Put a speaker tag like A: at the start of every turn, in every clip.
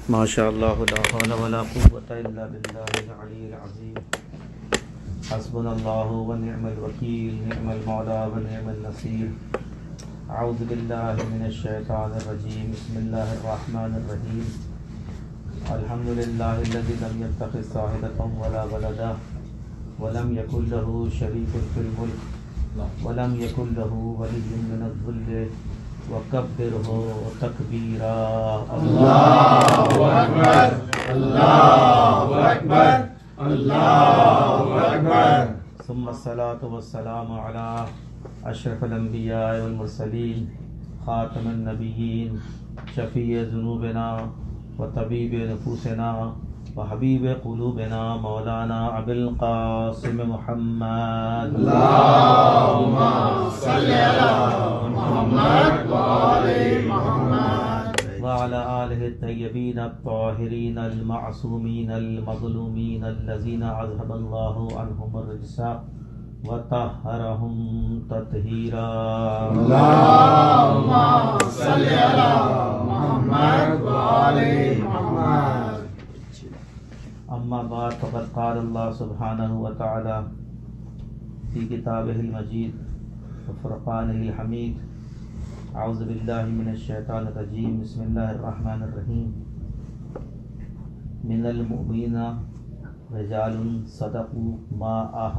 A: ماشاء اللہ لا حول ولا قوۃ الا باللہ العلی العظیم حسبنا اللہ ونعم الوکیل نعم المولا ونعم النصیر اعوذ باللہ من الشیطان الرجیم بسم اللہ الرحمن الرحیم الحمد للہ الذی لم یتخذ صاحبۃ ولا ولدا ولم یکن له شریک فی الملک ولم یکن له ولی من الذل وَكَبِّرْهُ تَكْبِيرًا
B: اللہ اکبر اللہ اکبر اللہ اکبر
A: ثم الصلاة والسلام على اشرف الانبیاء والمرسلین خاتم النبیین شفیع ذنوبنا وطبیب نفوسنا وحبیب قلوبنا مولانا ابی القاسم محمد
B: اللہم صلی علی محمد وآل محمد
A: وعلى آلہ الطیبین الطاہرین المعصومین المظلومین الذین اذہب اللہ عنہم الرجس وطہرہم تطہیرا
B: اللہم صلی علی محمد وآل محمد
A: اما بعد فقد قال اللہ سبحانہ وتعالی فی کتابہ المجید وفرقانہ الحمید اعوذ باللہ من الشیطان الرجیم بسم اللہ الرحمن الرحیم من المؤمنین رجال صدقوا ما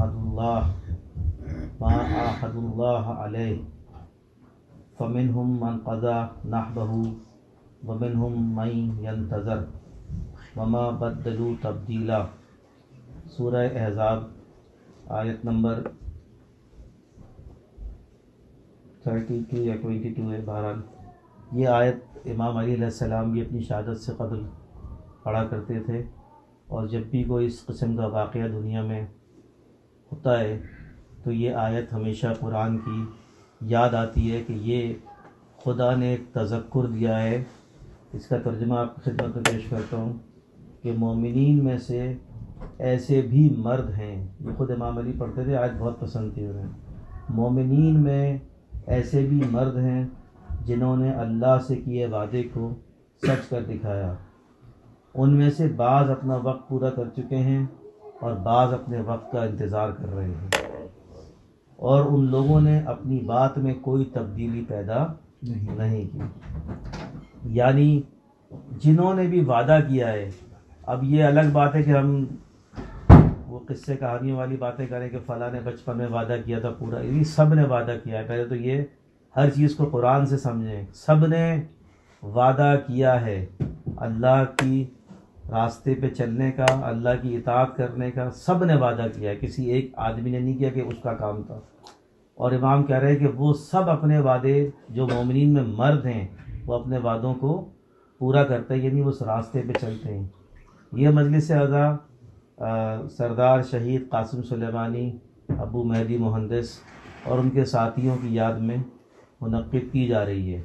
A: عاہدوا اللہ علیہ فمنہم من قضى نحبہ ومنہم من ينتظر وما بدلوا تبدیلا۔ سورہ احزاب آیت نمبر 32 یا 22 ہے۔ بہرحال یہ آیت امام علی علیہ السلام بھی اپنی شہادت سے قبل پڑھا کرتے تھے، اور جب بھی کوئی اس قسم کا واقعہ دنیا میں ہوتا ہے تو یہ آیت ہمیشہ قرآن کی یاد آتی ہے کہ یہ خدا نے ایک تذکر دیا ہے۔ اس کا ترجمہ آپ کی خدمت میں پیش کرتا ہوں کہ مومنین میں سے ایسے بھی مرد ہیں، یہ خود امام علی پڑھتے تھے، آج بہت پسند تھی انہیں، مومنین میں ایسے بھی مرد ہیں جنہوں نے اللہ سے کیے وعدے کو سچ کر دکھایا۔ ان میں سے بعض اپنا وقت پورا کر چکے ہیں اور بعض اپنے وقت کا انتظار کر رہے ہیں، اور ان لوگوں نے اپنی بات میں کوئی تبدیلی پیدا نہیں کی۔ یعنی جنہوں نے بھی وعدہ کیا ہے، اب یہ الگ بات ہے کہ ہم وہ قصے کہانیوں والی باتیں کریں کہ فلاں نے بچپن میں وعدہ کیا تھا پورا، یہ سب نے وعدہ کیا ہے۔ پہلے تو یہ ہر چیز کو قرآن سے سمجھیں، سب نے وعدہ کیا ہے اللہ کی راستے پہ چلنے کا، اللہ کی اطاعت کرنے کا، سب نے وعدہ کیا ہے، کسی ایک آدمی نے نہیں کیا کہ اس کا کام تھا۔ اور امام کہہ رہے ہیں کہ وہ سب اپنے وعدے، جو مومنین میں مرد ہیں وہ اپنے وعدوں کو پورا کرتے ہیں، یعنی وہ اس راستے پہ چلتے ہیں۔ یہ مجلس اعضا سردار شہید قاسم سلیمانی، ابو مہدی مہندس اور ان کے ساتھیوں کی یاد میں منعقد کی جا رہی ہے۔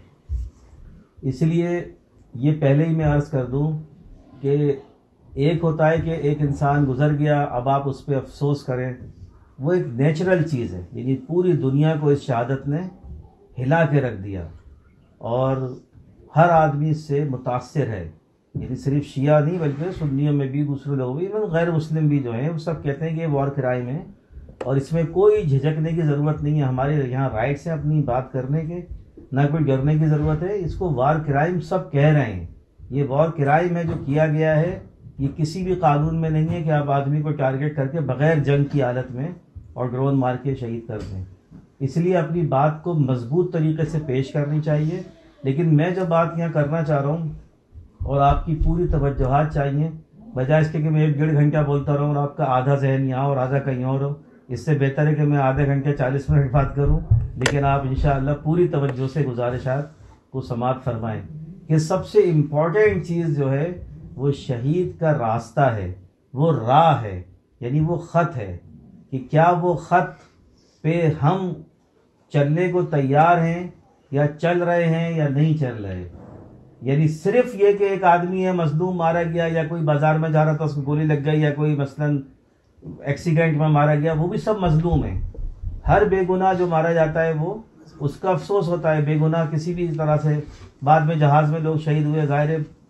A: اس لیے یہ پہلے ہی میں عرض کر دوں کہ ایک ہوتا ہے کہ ایک انسان گزر گیا، اب آپ اس پہ افسوس کریں، وہ ایک نیچرل چیز ہے، یعنی پوری دنیا کو اس شہادت نے ہلا کے رکھ دیا، اور ہر آدمی اس سے متاثر ہے، یعنی صرف شیعہ نہیں بلکہ سنیوں میں بھی، دوسرے لوگ بھی، غیر مسلم بھی جو ہیں وہ سب کہتے ہیں کہ یہ وار کرائم ہے، اور اس میں کوئی جھجکنے کی ضرورت نہیں ہے۔ ہمارے یہاں رائٹس ہیں اپنی بات کرنے کے، نہ کوئی ڈرنے کی ضرورت ہے۔ اس کو وار کرائم سب کہہ رہے ہیں، یہ وار کرائم ہے جو کیا گیا ہے، یہ کسی بھی قانون میں نہیں ہے کہ آپ آدمی کو ٹارگٹ کر کے بغیر جنگ کی حالت میں اور ڈرون مار کے شہید کر دیں۔ اس لیے اپنی بات کو مضبوط طریقے سے پیش کرنی چاہیے۔ لیکن میں جو بات یہاں کرنا چاہ رہا ہوں اور آپ کی پوری توجہات چاہیے، بجائے اس کے کہ میں 1.5 گھنٹہ بولتا رہوں اور آپ کا آدھا ذہن یہاں اور آدھا کہیں اور ہو، اس سے بہتر ہے کہ میں آدھے گھنٹے 40 منٹ بات کروں، لیکن آپ انشاءاللہ پوری توجہ سے گزارشات کو سماعت فرمائیں کہ سب سے امپورٹنٹ چیز جو ہے وہ شہید کا راستہ ہے، وہ راہ ہے، یعنی وہ خط ہے کہ کیا وہ خط پہ ہم چلنے کو تیار ہیں یا چل رہے ہیں یا نہیں چل رہے۔ یعنی صرف یہ کہ ایک آدمی ہے مظلوم مارا گیا، یا کوئی بازار میں جا رہا تھا اس کو گولی لگ گئی، یا کوئی مثلاً ایکسیڈنٹ میں مارا گیا، وہ بھی سب مظلوم ہیں۔ ہر بے گناہ جو مارا جاتا ہے وہ اس کا افسوس ہوتا ہے، بے گناہ کسی بھی طرح سے۔ بعد میں جہاز میں لوگ شہید ہوئے، ظاہر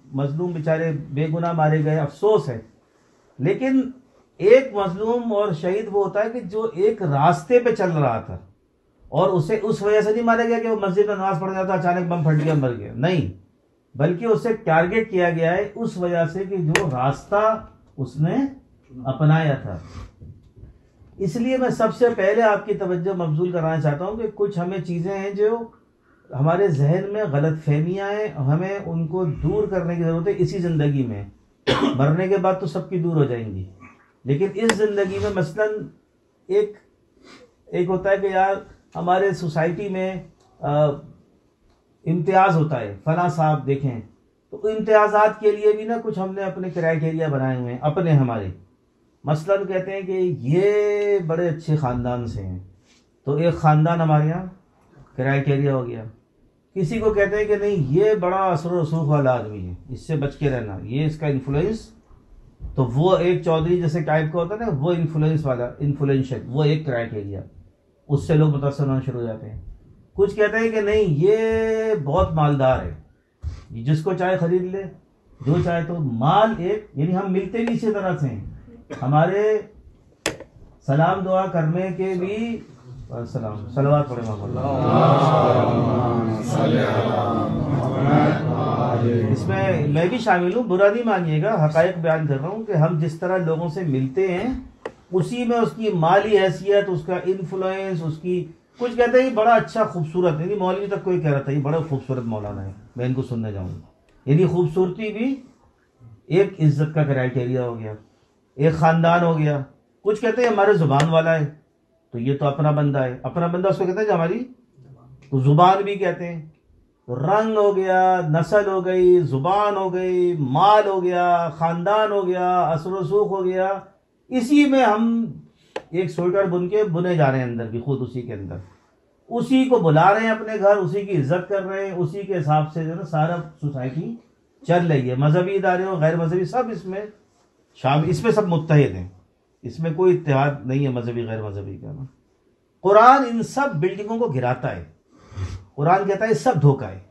A: مظلوم بیچارے بے گناہ مارے گئے، افسوس ہے، لیکن ایک مظلوم اور شہید وہ ہوتا ہے کہ جو ایک راستے پہ چل رہا تھا اور اسے اس وجہ سے نہیں مارا گیا کہ وہ مسجد میں نماز پڑھ جاتا اچانک بم پھٹ گیا مر گیا، نہیں، بلکہ اسے ٹارگیٹ کیا گیا ہے اس وجہ سے کہ جو راستہ اس نے اپنایا تھا۔ اس لیے میں سب سے پہلے آپ کی توجہ مبذول کرانا چاہتا ہوں کہ کچھ ہمیں چیزیں ہیں جو ہمارے ذہن میں غلط فہمیاں ہیں، ہمیں ان کو دور کرنے کی ضرورت ہے اسی زندگی میں۔ مرنے کے بعد تو سب کی دور ہو جائیں گی، لیکن اس زندگی میں مثلاً ایک ہوتا ہے کہ یار ہمارے سوسائٹی میں امتیاز ہوتا ہے، فلاں صاحب دیکھیں، تو امتیازات کے لیے بھی نا کچھ ہم نے اپنے کرائیٹیریا بنائے ہوئے ہیں اپنے ہمارے۔ مثلاً کہتے ہیں کہ یہ بڑے اچھے خاندان سے ہیں، تو ایک خاندان ہمارے یہاں کرائیٹیریا ہو گیا۔ کسی کو کہتے ہیں کہ نہیں یہ بڑا اثر و رسوخ والا آدمی ہے، اس سے بچ کے رہنا، یہ اس کا انفلوئنس، تو وہ ایک چودھری جیسے ٹائپ کا ہوتا ہے نا، وہ انفلوئنس والا، انفلوئنشل، وہ ایک کرائیٹیریا، اس سے لوگ متاثر ہونا شروع ہو جاتے ہیں۔ کچھ کہتے ہیں کہ نہیں یہ بہت مالدار ہے، جس کو چاہے خرید لے، جو چاہے، تو مال ایک، یعنی ہم ملتے بھی اسی طرح سے ہیں، ہمارے سلام دعا کرنے کے بھی سلام صلوات پڑھے محمد اس میں بھی شامل ہوں، برا نہیں مانیے گا، حقائق بیان کر رہا ہوں کہ ہم جس طرح لوگوں سے ملتے ہیں اسی میں اس کی مالی حیثیت، اس کا انفلوئنس، اس کی، کچھ کہتے ہیں بڑا اچھا خوبصورت، یعنی مولوی تک کوئی کہہ رہا تھا یہ بڑا خوبصورت مولانا ہے، میں ان کو سننے جاؤں گا، یعنی خوبصورتی بھی ایک عزت کا کرائیٹیریا ہو گیا، ایک خاندان ہو گیا۔ کچھ کہتے ہیں ہمارے زبان والا ہے، تو یہ تو اپنا بندہ ہے، اپنا بندہ اس کو کہتے ہیں جو ہماری تو زبان بھی کہتے ہیں، رنگ ہو گیا، نسل ہو گئی، زبان ہو گئی، مال ہو گیا، خاندان ہو گیا، اثر و رسوخ ہو گیا، اسی میں ہم ایک سویٹر بن کے بنے جا رہے ہیں اندر بھی، خود اسی کے اندر، اسی کو بلا رہے ہیں اپنے گھر، اسی کی عزت کر رہے ہیں، اسی کے حساب سے جو ہے نا سارا سوسائٹی چل رہی ہے، مذہبی ادارے ہو غیر مذہبی سب اس میں شامل، اس میں سب متحد ہیں، اس میں کوئی اتحاد نہیں ہے مذہبی غیر مذہبی کا نا۔ قرآن ان سب بلڈنگوں کو گراتا ہے، قرآن کہتا ہے سب دھوکہ ہے۔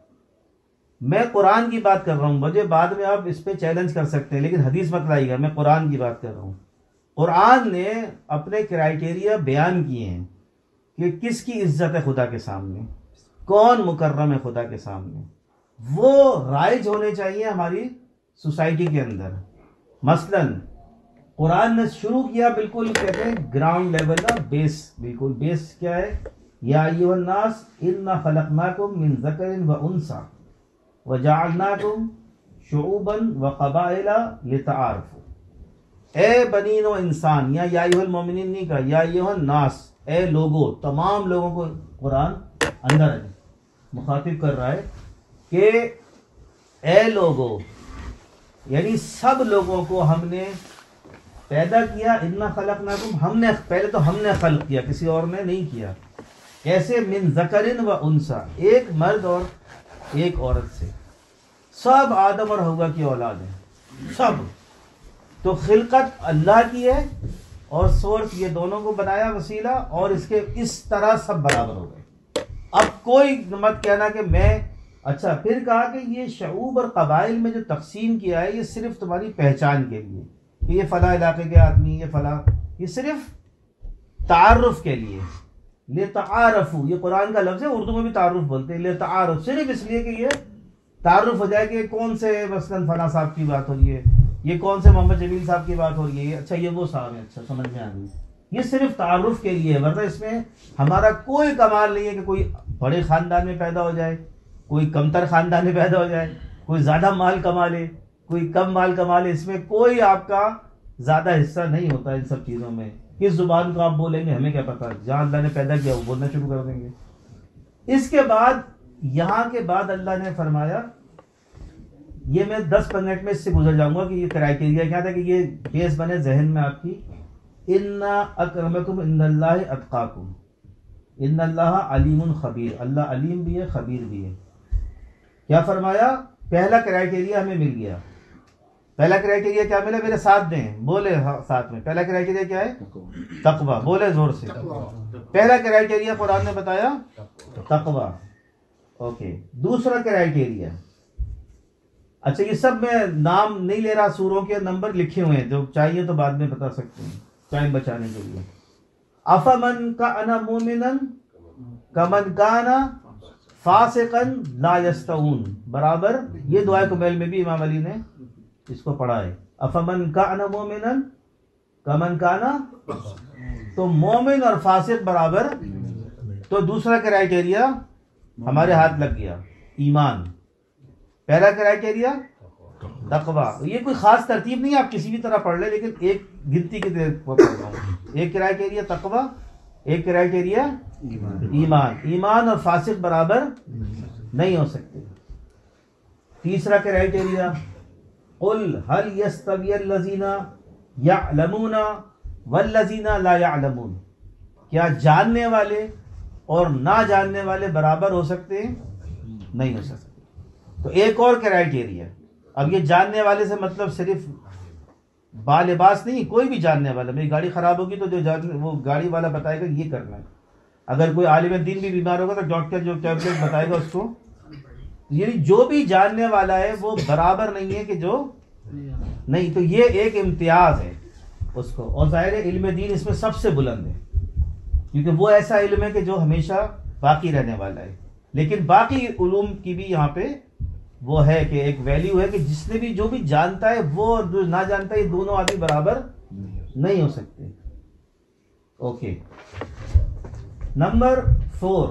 A: میں قرآن کی بات کر رہا ہوں، مجھے بعد میں آپ اس پہ چیلنج کر سکتے ہیں لیکن حدیث مت لائیے گا، میں قرآن کی بات کر رہا ہوں۔ قرآن نے اپنے کرائیٹیریا بیان کیے ہیں کہ کس کی عزت ہے خدا کے سامنے، کون مکرم ہے خدا کے سامنے، وہ رائج ہونے چاہیے ہماری سوسائٹی کے اندر۔ مثلاً قرآن نے شروع کیا بالکل کہتے ہیں گراؤنڈ لیول کا بیس، بالکل بیس کیا ہے، یا ایھا الناس انا خلقناکم من ذکر و انثی وجعلناکم شعوبا وقبائل لتعارفوا، اے بنی نو انسان، یا ایھا المومنین نہیں کہا، یا ایھا الناس، اے لوگوں، تمام لوگوں کو قرآن اندر ہے مخاطب کر رہا ہے کہ اے لوگوں، یعنی سب لوگوں کو ہم نے پیدا کیا، انا خلقناکم، ہم نے پہلے تو ہم نے خلق کیا، کسی اور نے نہیں کیا، کیسے، من ذکر و انثی، ایک مرد اور ایک عورت سے، سب آدم اور حوا کی اولاد ہیں سب، تو خلقت اللہ کی ہے اور سورس یہ دونوں کو بنایا وسیلہ، اور اس کے اس طرح سب برابر ہو گئے۔ اب کوئی مت کہنا کہ میں، اچھا پھر کہا کہ یہ شعوب اور قبائل میں جو تقسیم کیا ہے یہ صرف تمہاری پہچان کے لیے، کہ یہ فلاں علاقے کے آدمی، یہ فلاں، یہ صرف تعارف کے لیے، لتعارفوا، یہ قرآن کا لفظ ہے، اردو میں بھی تعارف بولتے ہیں، لتعارف، صرف اس لیے کہ یہ تعارف ہو جائے کہ کون سے مثلاً فلاں صاحب کی بات ہو رہی ہے، یہ کون سے محمد جمیل صاحب کی بات ہو رہی ہے، اچھا یہ وہ صاحب ہے، اچھا سمجھ میں آ گئی، یہ صرف تعارف کے لیے ہے، ورنہ اس میں ہمارا کوئی کمال نہیں ہے کہ کوئی بڑے خاندان میں پیدا ہو جائے، کوئی کمتر خاندان میں پیدا ہو جائے، کوئی زیادہ مال کما لے، کوئی کم مال کما لے، اس میں کوئی آپ کا زیادہ حصہ نہیں ہوتا ان سب چیزوں میں۔ کس زبان کو آپ بولیں گے ہمیں کیا پتا، جہاں اللہ نے پیدا کیا وہ بولنا شروع کر دیں گے۔ اس کے بعد یہاں کے بعد اللہ نے فرمایا، یہ میں 10 منٹ میں اس سے گزر جاؤں گا کہ یہ کرائیٹیریا کیا تھا، کہ یہ بیس بنے ذہن میں آپ کی، انا اکرمکم عند اللہ اتقاکم، ان اللہ علیم خبیر، اللہ علیم بھی ہے خبیر بھی ہے۔ کیا فرمایا، پہلا کرائیٹیریا ہمیں مل گیا، پہلا کرائیٹیریا کیا ملا، میرے ساتھ دیں، بولے ساتھ میں، پہلا کرائیٹیریا کیا ہے، تقوی، بولے زور سے، پہلا کرائیٹیریا قرآن نے بتایا تقوی، اوکے۔ دوسرا کرائیٹیریا اچھا یہ سب میں نام نہیں لے رہا، سوروں کے نمبر لکھے ہوئے ہیں، جو چاہیے تو بعد میں بتا سکتے ہیں ٹائم بچانے کے لیے. افمن کان مومنا کمن کان فاسقا لا یستوون، برابر. یہ دعائے کمیل میں بھی امام علی نے اس کو پڑھا ہے. افمن کان مومنا کمن کان، تو مومن اور فاسق برابر. تو دوسرا کرائٹیریا ہمارے ہاتھ لگ گیا، ایمان. پہلا کرائٹیریا تقوی. یہ کوئی خاص ترتیب نہیں ہے، آپ کسی بھی طرح پڑھ لیں، لیکن ایک گنتی کے طور پر پڑھ رہا ہوں. ایک کرائٹیریا تقوی، ایک کرائٹیریا ایمان. ایمان اور فاسق برابر نہیں ہو سکتے. تیسرا کرائٹیریا قل هل يستوي الذين يعلمون والذين لا يعلمون، کیا جاننے والے اور نہ جاننے والے برابر ہو سکتے ہیں؟ نہیں ہو سکتے. تو ایک اور کرائٹیریا. اب یہ جاننے والے سے مطلب صرف بالباس نہیں، کوئی بھی جاننے والا. میری گاڑی خراب ہوگی تو وہ گاڑی والا بتائے گا یہ کرنا ہے. اگر کوئی عالم دین بھی بیمار ہوگا تو ڈاکٹر جو ٹیبلٹ بتائے گا اس کو. یعنی جو بھی جاننے والا ہے وہ برابر نہیں ہے کہ جو نہیں. تو یہ ایک امتیاز ہے اس کو. اور ظاہر ہے علم دین اس میں سب سے بلند ہے، کیونکہ وہ ایسا علم ہے کہ جو ہمیشہ باقی رہنے والا ہے. لیکن باقی علوم کی بھی یہاں پہ وہ ہے کہ ایک ویلیو ہے کہ جس نے بھی جو بھی جانتا ہے وہ اور جو نہ جانتا ہے، یہ دونوں آدمی برابر نہیں ہو سکتے. اوکے. نمبر 4،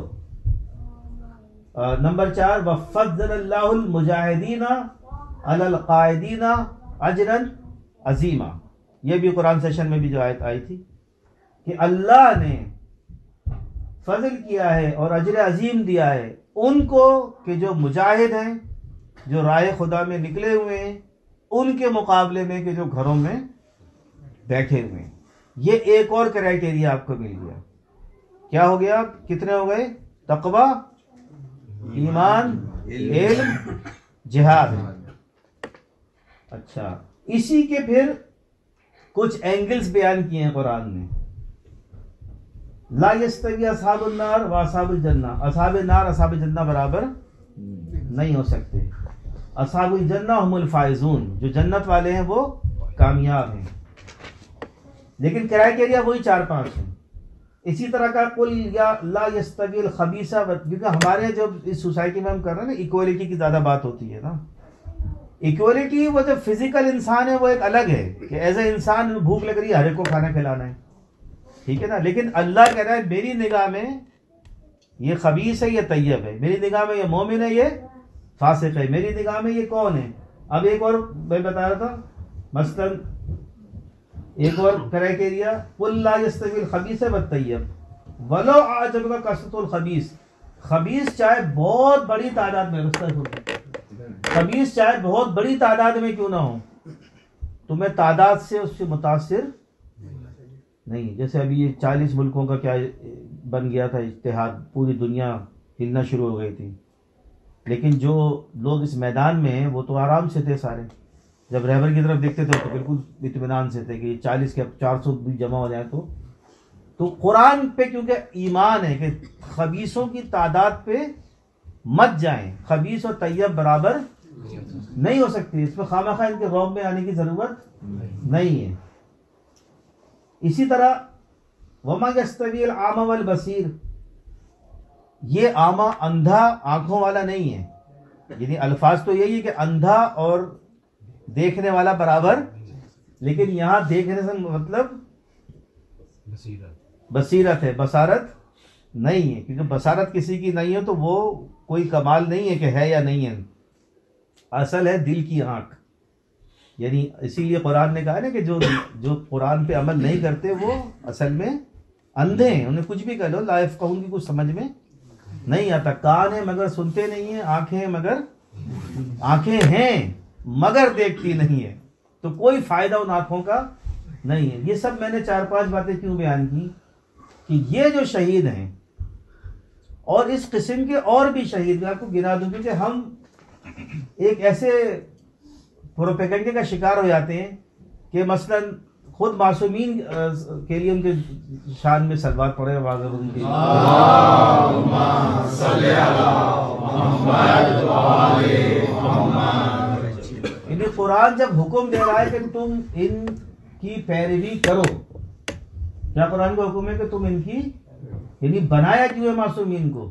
A: نمبر 4، وَفَضَّلَ اللَّهُ الْمُجَاهِدِينَ عَلَى الْقَاعِدِينَ أَجْرًا عَظِيمًا. یہ بھی قرآن سیشن میں بھی جو آیت آئی تھی کہ اللہ نے فضل کیا ہے اور اجر عظیم دیا ہے ان کو کہ جو مجاہد ہیں، جو راہ خدا میں نکلے ہوئے ہیں، ان کے مقابلے میں کہ جو گھروں میں بیٹھے ہوئے ہیں. یہ ایک اور کرائٹیریا آپ کو مل گیا. کیا ہو گیا؟ کتنے ہو گئے؟ تقوی، ایمان، علم، جہاد. اچھا، اسی کے پھر کچھ اینگلز بیان کیے ہیں قرآن نے. لا یستوی اصحاب النار و اصحاب الجنہ، اصحاب نار اصحاب جنہ برابر نہیں ہو سکتے. اصحاب الجنہ ہم الفائزون، جو جنت والے ہیں وہ کامیاب ہیں. لیکن کرائٹیریا وہی 4-5 ہیں. اسی طرح کا قل یا لا یستوی الخبیث، کیونکہ ہمارے جو اس سوسائٹی میں ہم کر رہے ہیں نا، ایکولیٹی کی زیادہ بات ہوتی ہے نا. ایکولیٹی وہ جو فزیکل انسان ہے وہ ایک الگ ہے کہ ایز اے انسان بھوک لگ رہی ہے، ہر ایک کو کھانا کھلانا ہے، ٹھیک ہے نا. لیکن اللہ کہہ رہا ہے میری نگاہ میں یہ خبیث ہے، یہ طیب ہے. میری نگاہ میں یہ مومن ہے، یہ فاسق ہے. میری نگاہ میں یہ کون ہے؟ اب ایک اور میں بتا رہا تھا، مثلا ایک اور کرائٹیریا قل لا یستوی الخبیث والطیب ولو اعجبک کثرۃ الخبیث. خبیث چاہے بہت بڑی تعداد میں، خبیث چاہے بہت بڑی تعداد میں کیوں نہ ہو، تمہیں تعداد سے اس سے متاثر نہیں. جیسے ابھی یہ 40 ملکوں کا کیا بن گیا تھا اتحاد، پوری دنیا ہلنا شروع ہو گئی تھی. لیکن جو لوگ اس میدان میں ہیں وہ تو آرام سے تھے سارے. جب رہبر کی طرف دیکھتے تھے تو بالکل اطمینان سے تھے کہ 40 کے 400 بھی جمع ہو جائیں. تو قرآن پہ کیونکہ ایمان ہے کہ خبیثوں کی تعداد پہ مت جائیں، خبیث اور طیب برابر نہیں ہو سکتی. اس پہ خامخواہ ان کے رعب میں آنے کی ضرورت نہیں ہے. اسی طرح وما یستوی الاعمی والبصیر، یہ اعمیٰ اندھا آنکھوں والا نہیں ہے. یعنی الفاظ تو یہی ہے کہ اندھا اور دیکھنے والا برابر، لیکن یہاں دیکھنے سے مطلب بصیرت ہے، بصارت نہیں ہے. کیونکہ بصارت کسی کی نہیں ہے تو وہ کوئی کمال نہیں ہے کہ ہے یا نہیں ہے. اصل ہے دل کی آنکھ. یعنی اسی لیے قرآن نے کہا نا کہ جو قرآن پہ عمل نہیں کرتے وہ اصل میں اندھے ہیں. انہیں کچھ بھی کہہ لو، لا یفقہون کی کچھ سمجھ میں نہیں آتا. کان ہیں مگر سنتے نہیں ہیں، آنکھیں ہیں مگر مگر دیکھتی نہیں ہے. تو کوئی فائدہ ان آنکھوں کا نہیں ہے. یہ سب میں نے 4-5 باتیں کیوں بیان کی کہ یہ جو شہید ہیں اور اس قسم کے اور بھی شہید میں آپ کو گنا دوں، کیونکہ ہم ایک ایسے پروپیگنڈے کا شکار ہو جاتے ہیں کہ مثلا خود معصومین کے لیے ان کے شان میں صلوات پڑھے واضح ان کی یعنی قرآن جب حکم دے رہا ہے کہ تم ان کی پیروی کرو، کیا قرآن کا حکم ہے کہ تم ان کی، یعنی بنایا کیوں ہے معصومین کو؟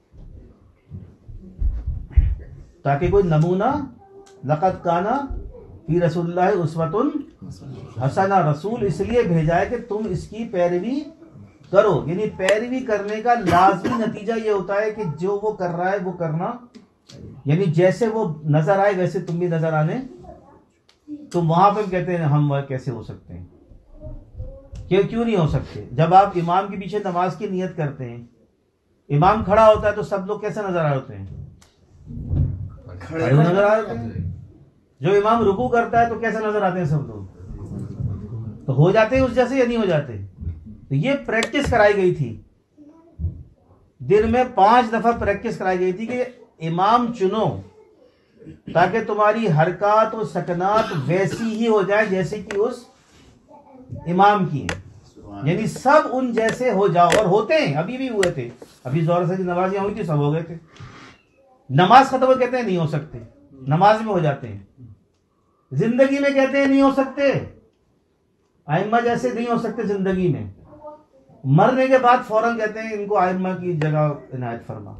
A: تاکہ کوئی نمونہ، لقد کانا فی رسول اللہ اسوۃ حسنہ، رسول اس لیے بھیجا ہے کہ تم اس کی پیروی کرو، یعنی پیروی کرنے کا لازمی نتیجہ یہ ہوتا ہے کہ جو وہ کر رہا ہے وہ کرنا، یعنی جیسے وہ نظر آئے ویسے تم بھی نظر آنے۔ تو وہاں پہ کہتے ہیں ہم وہ کیسے ہو سکتے ہیں، کیوں نہیں ہو سکتے؟ جب آپ امام کے پیچھے نماز کی نیت کرتے ہیں، امام کھڑا ہوتا ہے تو سب لوگ کیسے نظر آ ہوتے ہیں؟ کھڑے ہوئے نظر آ ہوتے ہیں۔ جو امام رکوع کرتا ہے تو کیسے نظر آتے ہیں سب لوگ؟ تو ہو جاتے ہیں اس جیسے یا نہیں ہو جاتے؟ تو یہ پریکٹس کرائی گئی تھی، دن میں 5 دفعہ پریکٹس کرائی گئی تھی کہ امام چنو تاکہ تمہاری حرکات و سکنات ویسی ہی ہو جائے جیسے کہ اس امام کی ہیں، یعنی سب ان جیسے ہو جاؤ، اور ہوتے ہیں، ابھی بھی ہوئے تھے، ابھی زور سے نمازیاں ہوئی تھی سب ہو گئے تھے۔ نماز ختم ہو کہتے ہیں نہیں ہو سکتے، نماز میں ہو جاتے ہیں۔ زندگی میں کہتے ہیں نہیں ہو سکتے، ائمہ جیسے نہیں ہو سکتے زندگی میں، مرنے کے بعد فوراً کہتے ہیں ان کو ائمہ کی جگہ عنایت فرما،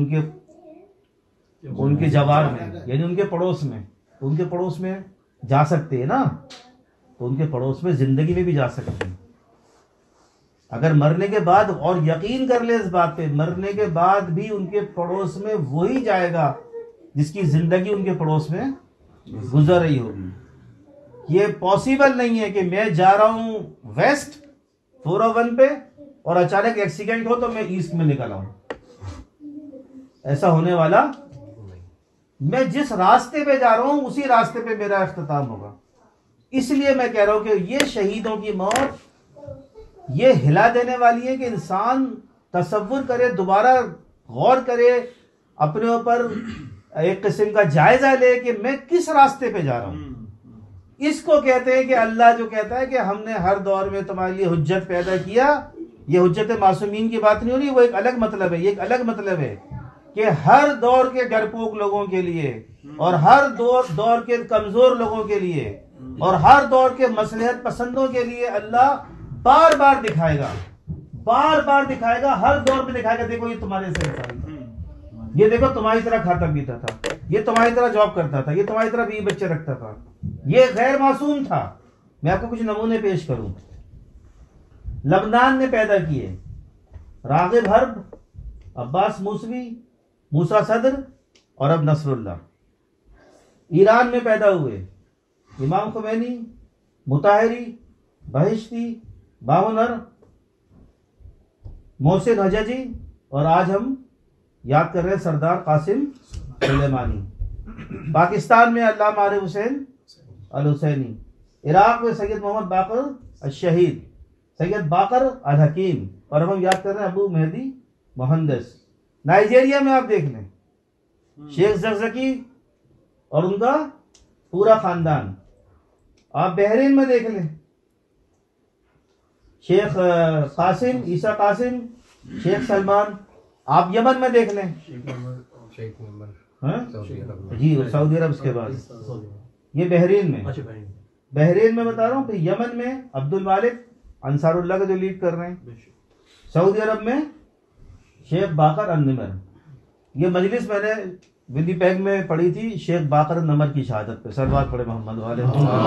A: ان کے جوار میں، یعنی ان کے پڑوس میں جا سکتے ہیں نا، تو ان کے پڑوس میں زندگی میں بھی جا سکتے ہیں۔ اگر مرنے کے بعد، اور یقین کر لے اس بات پہ، مرنے کے بعد بھی ان کے پڑوس میں وہی جائے گا جس کی زندگی ان کے پڑوس میں گزر رہی ہوگی۔ یہ پاسبل نہیں ہے کہ میں جا رہا ہوں ویسٹ 401 پہ اور اچانک ایکسیڈنٹ ہو تو میں ایسٹ میں نکل آؤں، ایسا ہونے والا، میں جس راستے پہ جا رہا ہوں اسی راستے پہ میرا اختتام ہوگا۔ اس لیے میں کہہ رہا ہوں کہ یہ شہیدوں کی موت یہ ہلا دینے والی ہے کہ انسان تصور کرے، دوبارہ غور کرے، اپنے اوپر ایک قسم کا جائزہ لے کہ میں کس راستے پہ جا رہا ہوں۔ اس کو کہتے ہیں کہ اللہ جو کہتا ہے کہ ہم نے ہر دور میں تمہارے لیے حجت پیدا کیا، یہ حجت معصومین کی بات نہیں ہو رہی، وہ ایک الگ مطلب ہے، یہ ایک الگ مطلب ہے کہ ہر دور کے ڈرپوک لوگوں کے لیے، اور ہر دور کے کمزور لوگوں کے لیے، اور ہر دور کے مصلحت پسندوں کے لیے اللہ بار بار دکھائے گا، ہر دور میں دکھائے گا، دیکھو یہ تمہارے سے انسان تھا، یہ دیکھو تمہاری طرح کھاتا پیتا تھا، یہ تمہاری طرح جاب کرتا تھا، یہ تمہاری طرح بیوی بچے رکھتا تھا، یہ غیر معصوم تھا۔ میں آپ کو کچھ نمونے پیش کروں۔ لبنان نے پیدا کیے راغب حرب، عباس موسوی، موسیٰ صدر اور اب نصر اللہ۔ ایران میں پیدا ہوئے امام خمینی، مطہری، بہشتی، باہنر، محسن حججی، اور آج ہم یاد کر رہے ہیں سردار قاسم سلیمانی۔ پاکستان میں علامہ عارف حسین الحسینی۔ عراق میں سید محمد باقر الشہید، سید باقر الحکیم، اور اب ہم یاد کر رہے ہیں ابو مہدی مہندس۔ نائجیریا میں آپ دیکھ لیں شیخ زرزکی اور ان کا پورا خاندان۔ آپ بحرین میں دیکھ لیں شیخ قاسم، عیسیٰ قاسم، شیخ سلمان۔ آپ یمن میں دیکھ لیں، جی سعودی عرب، اس کے بعد یہ بحرین میں، بحرین میں بتا رہا ہوں، پھر یمن میں عبد المالک انصار اللہ کا جو لیڈ کر رہے ہیں، سعودی عرب میں شیخ باقر النمر۔ یہ مجلس میں نے ونی پیگ میں پڑھی تھی شیخ باقر النمر کی شہادت پہ، سلوات پڑھے محمد والے۔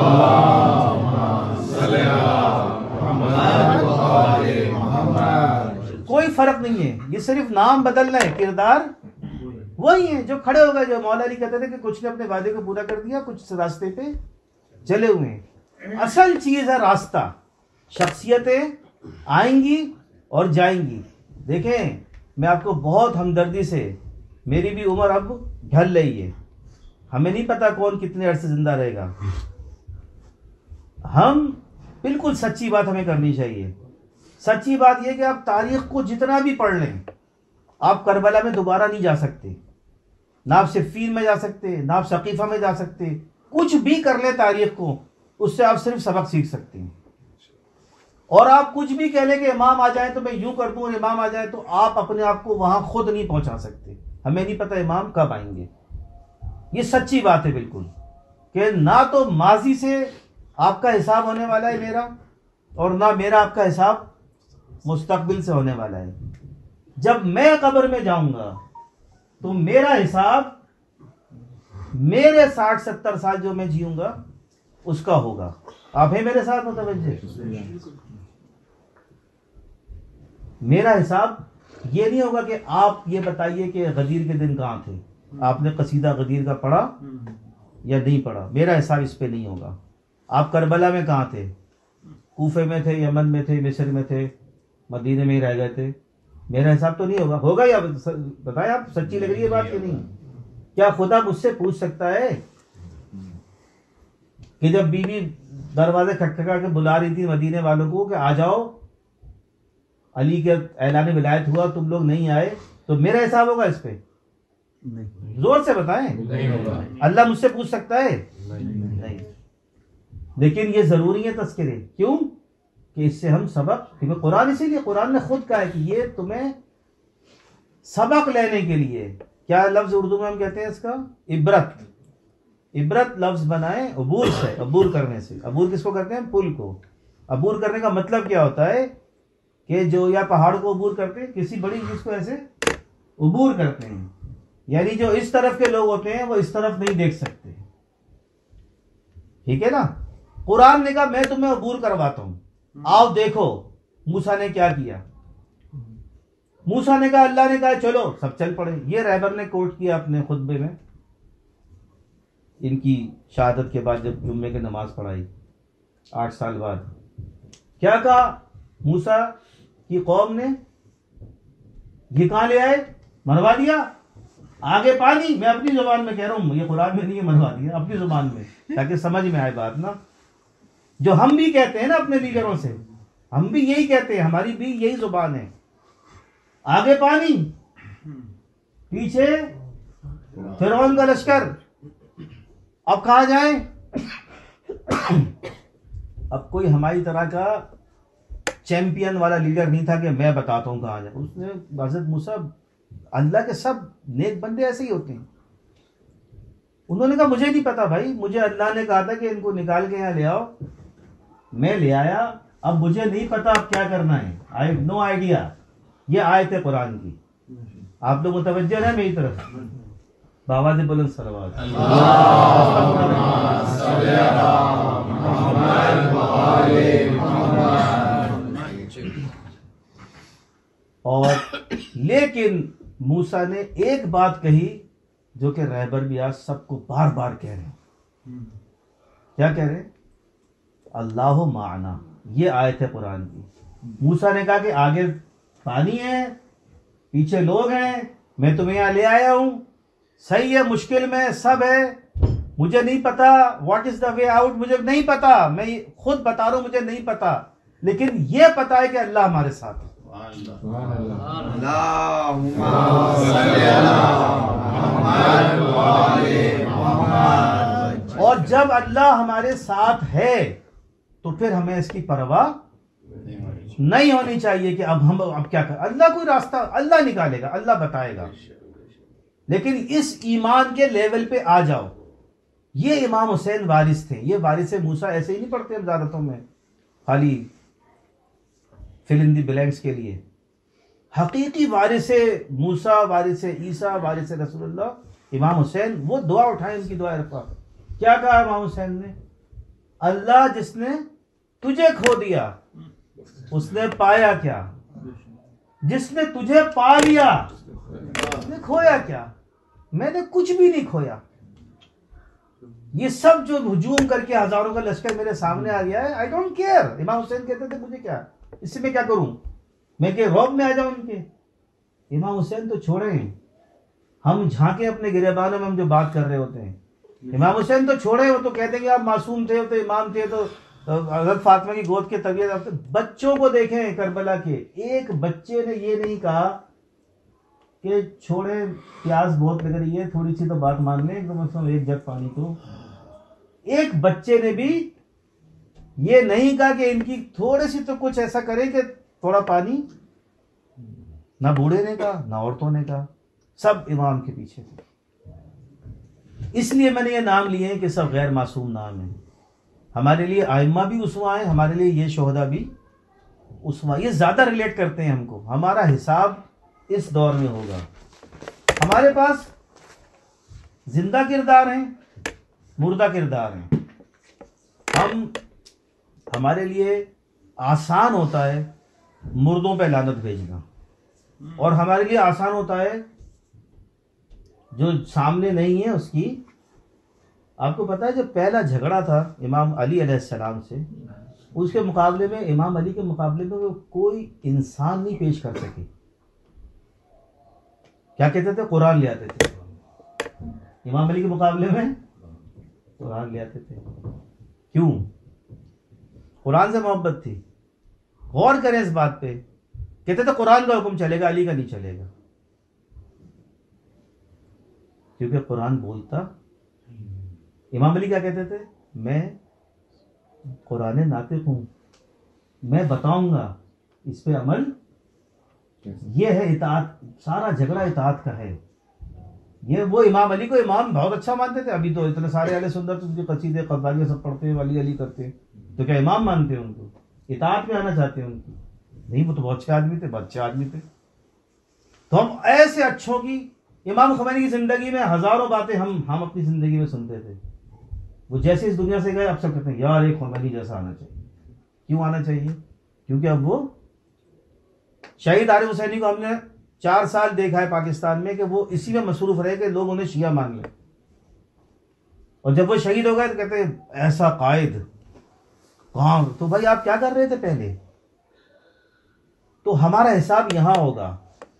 A: کوئی فرق نہیں ہے، یہ صرف نام بدلنا ہے، کردار وہی ہے جو کھڑے ہو گئے۔ جو مولا علی کہتے تھے کہ کچھ نے اپنے وعدے کو پورا کر دیا، کچھ راستے پہ چلے ہوئے ہیں۔ اصل چیز ہے راستہ، شخصیتیں آئیں گی اور جائیں گی۔ دیکھیں میں آپ کو بہت ہمدردی سے، میری بھی عمر اب ڈھل رہی ہے، ہمیں نہیں پتا کون کتنے عرصے زندہ رہے گا۔ ہم بالکل سچی بات ہمیں کرنی چاہیے۔ سچی بات یہ کہ آپ تاریخ کو جتنا بھی پڑھ لیں، آپ کربلا میں دوبارہ نہیں جا سکتے، نہ آپ صفین میں جا سکتے، نہ آپ ثقیفہ میں جا سکتے، کچھ بھی کر لیں تاریخ کو، اس سے آپ صرف سبق سیکھ سکتے ہیں۔ اور آپ کچھ بھی کہہ لیں کہ امام آ جائیں تو میں یوں کر دوں، اور امام آ جائیں تو آپ اپنے آپ کو وہاں خود نہیں پہنچا سکتے۔ ہمیں نہیں پتہ امام کب آئیں گے، یہ سچی بات ہے بالکل۔ کہ نہ تو ماضی سے آپ کا حساب ہونے والا ہے میرا، اور نہ میرا آپ کا حساب مستقبل سے ہونے والا ہے. جب میں قبر میں جاؤں گا تو میرا حساب میرے 60-70 سال جو میں جیوں گا اس کا ہوگا. آپ ہیں میرے ساتھ متوجہ؟ میرا حساب یہ نہیں ہوگا کہ آپ یہ بتائیے کہ غدیر کے دن کہاں تھے، آپ نے قصیدہ غدیر کا پڑھا یا نہیں پڑھا. میرا حساب اس پہ نہیں ہوگا. آپ کربلا میں کہاں تھے، کوفے میں تھے، یمن میں تھے، مصر میں تھے، مدینے میں ہی رہ گئے تھے. میرا حساب تو نہیں ہوگا. ہوگا یا بتائیں آپ، سچی لگ رہی ہے بات کہ نہیں؟ کیا خدا مجھ سے پوچھ سکتا ہے کہ جب بیوی دروازے کھٹکھٹا کے بلا رہی تھی مدینے والوں کو کہ آ جاؤ، علی کے اعلان ولایت ہوا، تم لوگ نہیں آئے، تو میرا حساب ہوگا اس پہ؟ زور سے بتائیں. اللہ مجھ سے پوچھ سکتا ہے؟ نہیں. لیکن یہ ضروری ہے تذکرے. کیوں؟ کہ اس سے ہم سبق، کیونکہ قرآن، اسی لیے قرآن نے خود کہا ہے کہ یہ تمہیں سبق لینے کے لیے، کیا لفظ اردو میں ہم کہتے ہیں اس کا؟ عبرت. عبرت لفظ بنائے عبور سے، عبور کرنے سے. عبور کس کو کرتے ہیں؟ پل کو. عبور کرنے کا مطلب کیا ہوتا ہے کہ جو یا پہاڑ کو عبور کرتے ہیں، کسی بڑی چیز کو ایسے عبور کرتے ہیں. یعنی جو اس طرف کے لوگ ہوتے ہیں وہ اس طرف نہیں دیکھ سکتے. ٹھیک ہے نا؟ قرآن نے کہا میں تمہیں عبور کرواتا ہوں، آؤ دیکھو موسیٰ نے کیا کیا. موسیٰ نے کہا، اللہ نے کہا چلو، سب چل پڑے. یہ رہبر نے کوٹ کیا اپنے خطبے میں ان کی شہادت کے بعد، جب جمعے کی نماز پڑھائی 8 سال بعد. کیا کہا موسیٰ کی قوم نے؟ یہ کہاں لے آئے؟ منوا دیا. آگے پانی، میں اپنی زبان میں کہہ رہا ہوں، یہ قرآن میں نہیں ہے، منوا دیا اپنی زبان میں تاکہ سمجھ میں آئے بات نا. جو ہم بھی کہتے ہیں نا اپنے لیڈروں سے، ہم بھی یہی کہتے ہیں، ہماری بھی یہی زبان ہے. آگے پانی، پیچھے فرعون کا لشکر. اب کہاں جائیں؟ اب کوئی ہماری طرح کا چیمپئن والا لیڈر نہیں تھا کہ میں بتاتا ہوں کہاں جائیں. اس نے حضرت موسیٰ، اللہ کے سب نیک بندے ایسے ہی ہوتے ہیں. انہوں نے کہا مجھے نہیں پتا بھائی، مجھے اللہ نے کہا تھا کہ ان کو نکال کے یہاں لے آؤ، میں لے آیا، اب مجھے نہیں پتا اب کیا کرنا ہے. I have no idea. یہ آیت ہے قرآن کی. آپ لوگ متوجہ ہیں میری طرف؟ بابا جی بلند صلوات. اور لیکن موسیٰ نے ایک بات کہی جو کہ رہبر بھی آج سب کو بار بار کہہ رہے ہیں. کیا کہہ رہے ہیں؟ اللہ معنا. یہ آیت ہے قرآن کی. موسیٰ نے کہا کہ آگے پانی ہے، پیچھے لوگ ہیں، میں تمہیں یہاں لے آیا ہوں، صحیح ہے، مشکل میں سب ہے، مجھے نہیں پتا what is the way out, مجھے نہیں پتا، میں خود بتا رہا ہوں مجھے نہیں پتا، لیکن یہ پتا ہے کہ اللہ ہمارے ساتھ ہے. اور جب اللہ ہمارے ساتھ ہے تو پھر ہمیں اس کی پرواہ نہیں ہونی چاہیے کہ اب ہم کیا کریں. اللہ کوئی راستہ اللہ نکالے گا، اللہ بتائے گا. لیکن اس ایمان کے لیول پہ آ جاؤ. یہ امام حسین وارث تھے. یہ وارث موسیٰ ایسے ہی نہیں پڑھتے ہم زیادتوں میں خالی فل ان دی بلینکس کے لیے. حقیقی وارث موسیٰ، وارث عیسیٰ، وارث رسول اللہ امام حسین. وہ دعا اٹھائیں، ان کی دعا رفا. کیا کہا امام حسین نے؟ اللہ جس نے تجھے کھو دیا اس نے پایا کیا؟ جس نے تجھے پا لیا اس نے کھویا کیا؟ میں نے کچھ بھی نہیں کھویا. یہ سب جو ہجوم کر کے ہزاروں کا لشکر میرے سامنے آ گیا ہے، آئی ڈونٹ کیئر. امام حسین کہتے تھے مجھے کیا، اس سے میں کیا کروں، میں کہ روب میں آ جاؤں ان کے. امام حسین تو چھوڑے ہیں، ہم جھانکے اپنے گریبانوں میں ہم جو بات کر رہے ہوتے ہیں. امام حسین تو چھوڑے، وہ تو کہتے ہیں کہ آپ معصوم تھے، تو امام تھے، تو حضرت فاطمہ کی گود کے طبیعت. بچوں کو دیکھیں کربلا کے، ایک بچے نے یہ نہیں کہا کہ چھوڑے پیاس بہت لگ رہی ہے، تھوڑی سی تو بات مان لیں، ایک جگ پانی کو. ایک بچے نے بھی یہ نہیں کہا کہ ان کی تھوڑی سی تو کچھ ایسا کرے کہ تھوڑا پانی. نہ بوڑھے نے کہا، نہ عورتوں نے کہا، سب امام کے پیچھے تھے. اس لیے میں نے یہ نام لیے ہیں کہ سب غیر معصوم نام ہیں. ہمارے لیے ائمہ بھی اسوہ ہیں, ہمارے لیے یہ شہداء بھی اسوہ. یہ زیادہ ریلیٹ کرتے ہیں ہم کو. ہمارا حساب اس دور میں ہوگا. ہمارے پاس زندہ کردار ہیں, مردہ کردار ہیں. ہمارے لیے آسان ہوتا ہے مردوں پہ لعنت بھیجنا, اور ہمارے لیے آسان ہوتا ہے جو سامنے نہیں ہے اس کی. آپ کو پتا ہے جب پہلا جھگڑا تھا امام علی علیہ السلام سے, اس کے مقابلے میں امام علی کے مقابلے میں وہ کوئی انسان نہیں پیش کر سکے. کیا کہتے تھے؟ قرآن لے آتے تھے. امام علی کے مقابلے میں قرآن لے آتے تھے. کیوں؟ قرآن سے محبت تھی. غور کریں اس بات پہ. کہتے تھے قرآن کا حکم چلے گا, علی کا نہیں چلے گا, کیونکہ قرآن بولتا. امام علی کیا کہتے تھے؟ میں قرآن ناطق ہوں, میں بتاؤں گا, اس پہ عمل. یہ ہے اطاعت. سارا جھگڑا اطاعت کا ہے. یہ وہ امام علی کو امام بہت اچھا مانتے تھے. ابھی تو اتنے سارے اہل سنت ان کے قصیدے قوالیاں سب پڑھتے ہیں, علی علی کرتے ہیں, تو کیا امام مانتے ہیں ان کو؟ اطاعت میں آنا چاہتے ہیں ان کی؟ نہیں, وہ تو بہت اچھے آدمی تھے, بہت اچھے آدمی تھے. تو ہم ایسے اچھوں کی, امام خمینی کی زندگی میں ہزاروں باتیں ہم اپنی زندگی میں سنتے تھے. وہ جیسے اس دنیا سے گئے اب سب کہتے ہیں یار ایک خمینی جیسا آنا چاہیے. کیوں آنا چاہیے؟ کیونکہ اب وہ شہید عارف حسینی کو ہم نے 4 سال دیکھا ہے پاکستان میں کہ وہ اسی میں مصروف رہے کہ لوگ انہیں شیعہ مان لیں, اور جب وہ شہید ہو گئے تو کہتے ہیں ایسا قائد کہاں. تو بھائی آپ کیا کر رہے تھے پہلے؟ تو ہمارا حساب یہاں ہوگا.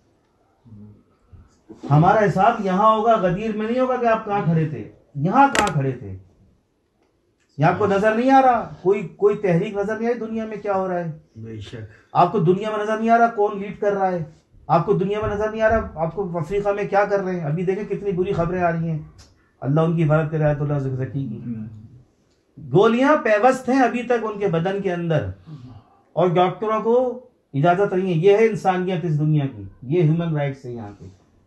A: ہمارا حساب یہاں ہوگا. غدیر میں نہیں ہوگا کہ آپ کہاں کھڑے تھے. یہاں کہاں کھڑے تھے؟ یہاں آپ کو نظر نہیں آ رہا کوئی تحریک نظر نہیں آئی دنیا میں کیا ہو رہا ہے؟
B: بے شک.
A: آپ کو دنیا میں نظر نہیں آ رہا کون لیڈ کر رہا ہے؟ آپ کو دنیا میں نظر نہیں آ رہا آپ کو افریقہ میں کیا کر رہے ہیں؟ ابھی دیکھیں کتنی بری خبریں آ رہی ہیں. اللہ ان کی حفاظت کرے. آیت اللہ زکی کی گولیاں پیوست ہیں ابھی تک ان کے بدن کے اندر, اور ڈاکٹروں کو اجازت نہیں ہے. یہ ہے انسانیت اس دنیا کی, یہ ہیومن رائٹس ہے. یہاں پہ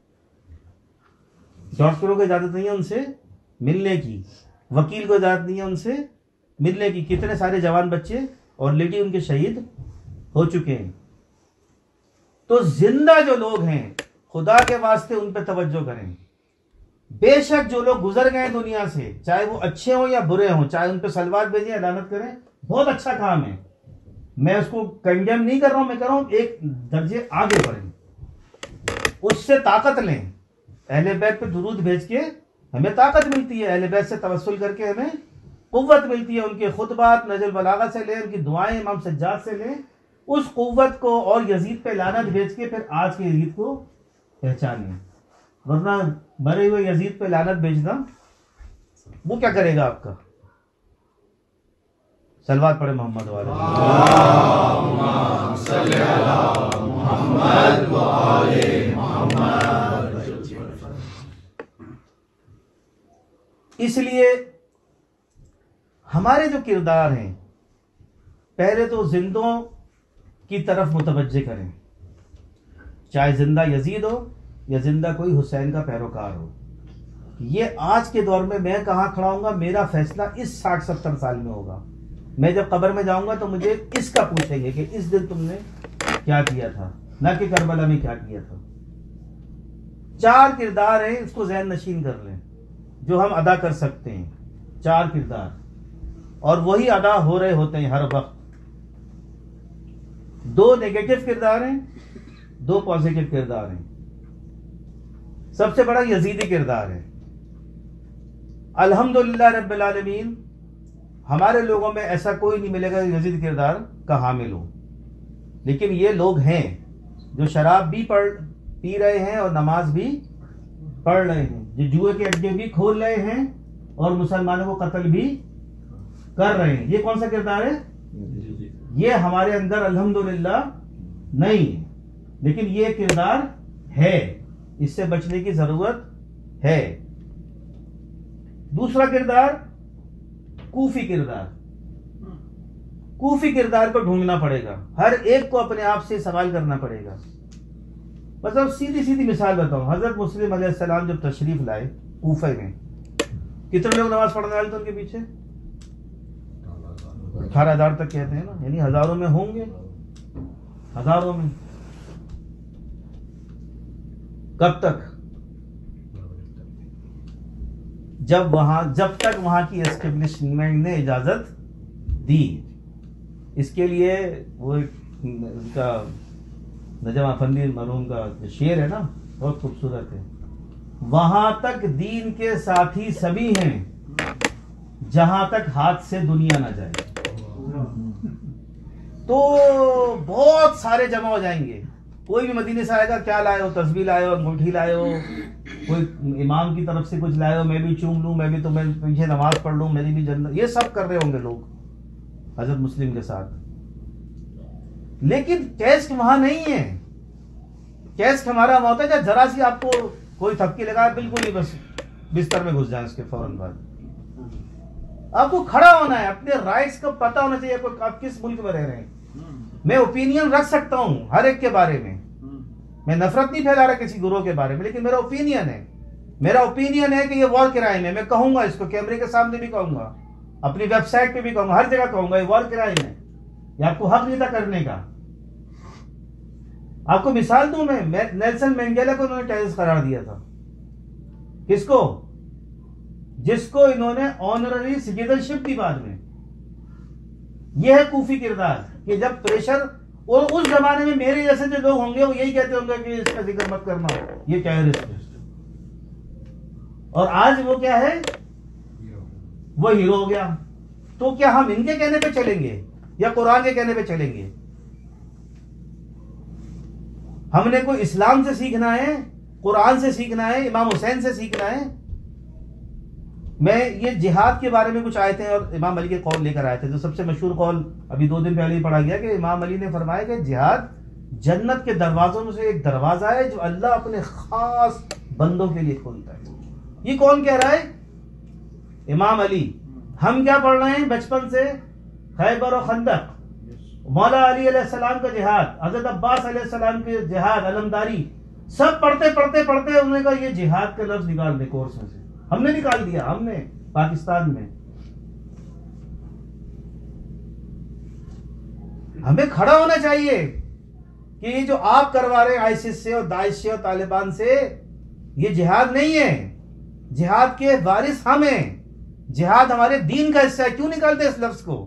A: ڈاکٹروں کو اجازت نہیں ہے ان سے ملنے کی, وکیل کو اجازت نہیں ہے ان سے ملنے کی. کتنے سارے جوان بچے اور لیڈی ان کے شہید ہو چکے ہیں. تو زندہ جو لوگ ہیں خدا کے واسطے ان پہ توجہ کریں. بے شک جو لوگ گزر گئے دنیا سے, چاہے وہ اچھے ہوں یا برے ہوں, چاہے ان پہ سلوات بھیجیں, اعلانت کریں, بہت اچھا کام ہے. میں اس کو کنڈیم نہیں کر رہا ہوں, میں کہہ رہا ہوں ایک درجے آگے بڑھیں, اس سے طاقت لیں. اہل بیت پہ درود بھیج کے ہمیں طاقت ملتی ہے, اہل بیت سے توسل کر کے ہمیں قوت ملتی ہے. ان کے خطبات نہج البلاغہ سے لیں, ان کی دعائیں امام سجاد سے لیں, اس قوت کو, اور یزید پہ لعنت بھیج کے پھر آج کے یزید کو پہچانیں. ورنہ مرے ہوئے یزید پہ لعنت بھیجنا وہ کیا کرے گا آپ کا؟ صلوات پڑھے محمد والے. اللہم صلی علی محمد و آل محمد. اس لیے ہمارے جو کردار ہیں پہلے تو زندوں کی طرف متوجہ کریں, چاہے زندہ یزید ہو یا زندہ کوئی حسین کا پیروکار ہو. یہ آج کے دور میں میں کہاں کھڑا ہوں گا, میرا فیصلہ اس 60-70 سال میں ہوگا. میں جب قبر میں جاؤں گا تو مجھے اس کا پوچھیں گے کہ اس دن تم نے کیا کیا تھا, نہ کہ کربلا میں کیا کیا تھا. 4 کردار ہیں, اس کو ذہن نشین کر لیں, جو ہم ادا کر سکتے ہیں. 4 کردار, اور وہی ادا ہو رہے ہوتے ہیں ہر وقت. 2 نیگیٹو کردار ہیں, 2 پازیٹو کردار ہیں. سب سے بڑا یزیدی کردار ہے. الحمدللہ رب العالمین, ہمارے لوگوں میں ایسا کوئی نہیں ملے گا یزیدی کردار کا حامل ہو. لیکن یہ لوگ ہیں جو شراب بھی پی رہے ہیں اور نماز بھی پڑھ رہے ہیں, جو جوئے کے اڈے بھی کھول رہے ہیں اور مسلمانوں کو قتل بھی کر رہے ہیں. یہ کون سا کردار ہے؟ یہ ہمارے اندر الحمدللہ نہیں ہے, لیکن یہ کردار ہے, اس سے بچنے کی ضرورت ہے. دوسرا کردار کوفی کردار. کوفی کردار کو ڈھونڈنا پڑے گا. ہر ایک کو اپنے آپ سے سوال کرنا پڑے گا. مطلب سیدھی مثال بتاؤں, حضرت مسلم علیہ السلام جب تشریف لائے کوفے میں, کتنے لوگ نماز پڑھنے والے تھے ان کے پیچھے؟ 18,000 تک کہتے ہیں نا، یعنی ہزاروں میں ہوں گے، ہزاروں میں. کب تک؟ جب تک وہاں کی اسٹیبلشمنٹ نے اجازت دی. اس کے لیے وہ اس کا نجم افندی مرحوم کا شعر ہے نا، بہت خوبصورت ہے. وہاں تک دین کے ساتھی سبھی ہیں جہاں تک ہاتھ سے دنیا نہ جائے. تو بہت سارے جمع ہو جائیں گے. کوئی بھی مدینے سے آئے گا، کیا لائے ہو؟ تسبیح لائے ہو، انگوٹھی لائے ہو، کوئی امام کی طرف سے کچھ لائے ہو، میں بھی چوم لوں، میں بھی تمہیں پیچھے نماز پڑھ لوں، میری بھی جنت. یہ سب کر رہے ہوں گے لوگ حضرت مسلم کے ساتھ. لیکن ٹیسٹ وہاں نہیں ہے. ٹیسٹ ہمارا وہاں ہوتا ہے جب ذرا سی آپ کو کوئی تھپکی لگا، بالکل ہی بس بستر میں گھس جائیں اس کے فوراً بعد. آپ کو کھڑا ہونا ہے، اپنے رائٹس کا پتہ ہونا چاہیے آپ کس ملک میں رہ رہے ہیں. میں اوپینین رکھ سکتا ہوں ہر ایک کے بارے میں نفرت نہیں پھیلا رہا کسی گروہ کے بارے میں، لیکن میرا اوپینین ہے. میرا اوپینین ہے کہ یہ وار کرائم ہے. میں کہوں گا اس کو، کیمرے کے سامنے بھی کہوں گا، اپنی ویب سائٹ پہ بھی کہوں گا، ہر جگہ کہوں گا یہ وار کرائم ہے. یہ آپ کو حق نہیں تھا کرنے کا. آپ کو مثال دوں میں، نیلسن مینڈیلا کو انہوں نے ٹیررسٹ قرار دیا تھا. کس کو؟ جس کو انہوں نے آنرری سٹیزنشپ دی بعد میں. یہ ہے کوفی کردار کہ جب پریشر، اور اس زمانے میں میرے جیسے جو لوگ ہوں گے وہ یہی کہتے ہوں گے کہ اس کا ذکر مت کرنا، یہ ٹیررسٹ ہے. اور آج وہ کیا ہے؟ وہ ہیرو ہو گیا. تو کیا ہم ان کے کہنے پہ چلیں گے یا قرآن کے کہنے پہ چلیں گے؟ ہم نے کوئی اسلام سے سیکھنا ہے، قرآن سے سیکھنا ہے، امام حسین سے سیکھنا ہے. میں یہ جہاد کے بارے میں کچھ آیتیں اور امام علی کے قول لے کر آئے تھے. جو سب سے مشہور قول ابھی 2 دن پہلے ہی پڑھا گیا کہ امام علی نے فرمایا کہ جہاد جنت کے دروازوں میں سے ایک دروازہ ہے جو اللہ اپنے خاص بندوں کے لیے کھولتا ہے. یہ کون کہہ رہا ہے؟ امام علی. ہم کیا پڑھ رہے ہیں بچپن سے؟ خیبر و خندق، مولا علی علیہ السلام کا جہاد، حضرت عباس علیہ السلام کے جہاد، علمداری، سب پڑھتے انہوں نے کہا یہ جہاد کا لفظ نکال دے کورس میں سے. ہم نے نکال دیا، ہم نے پاکستان میں. ہمیں کھڑا ہونا چاہیے کہ یہ جو آپ کروا رہے ہیں آئیسس سے اور داعش سے اور طالبان سے، یہ جہاد نہیں ہے. جہاد کے وارث ہم ہیں، جہاد ہمارے دین کا حصہ ہے. کیوں نکالتے اس لفظ کو؟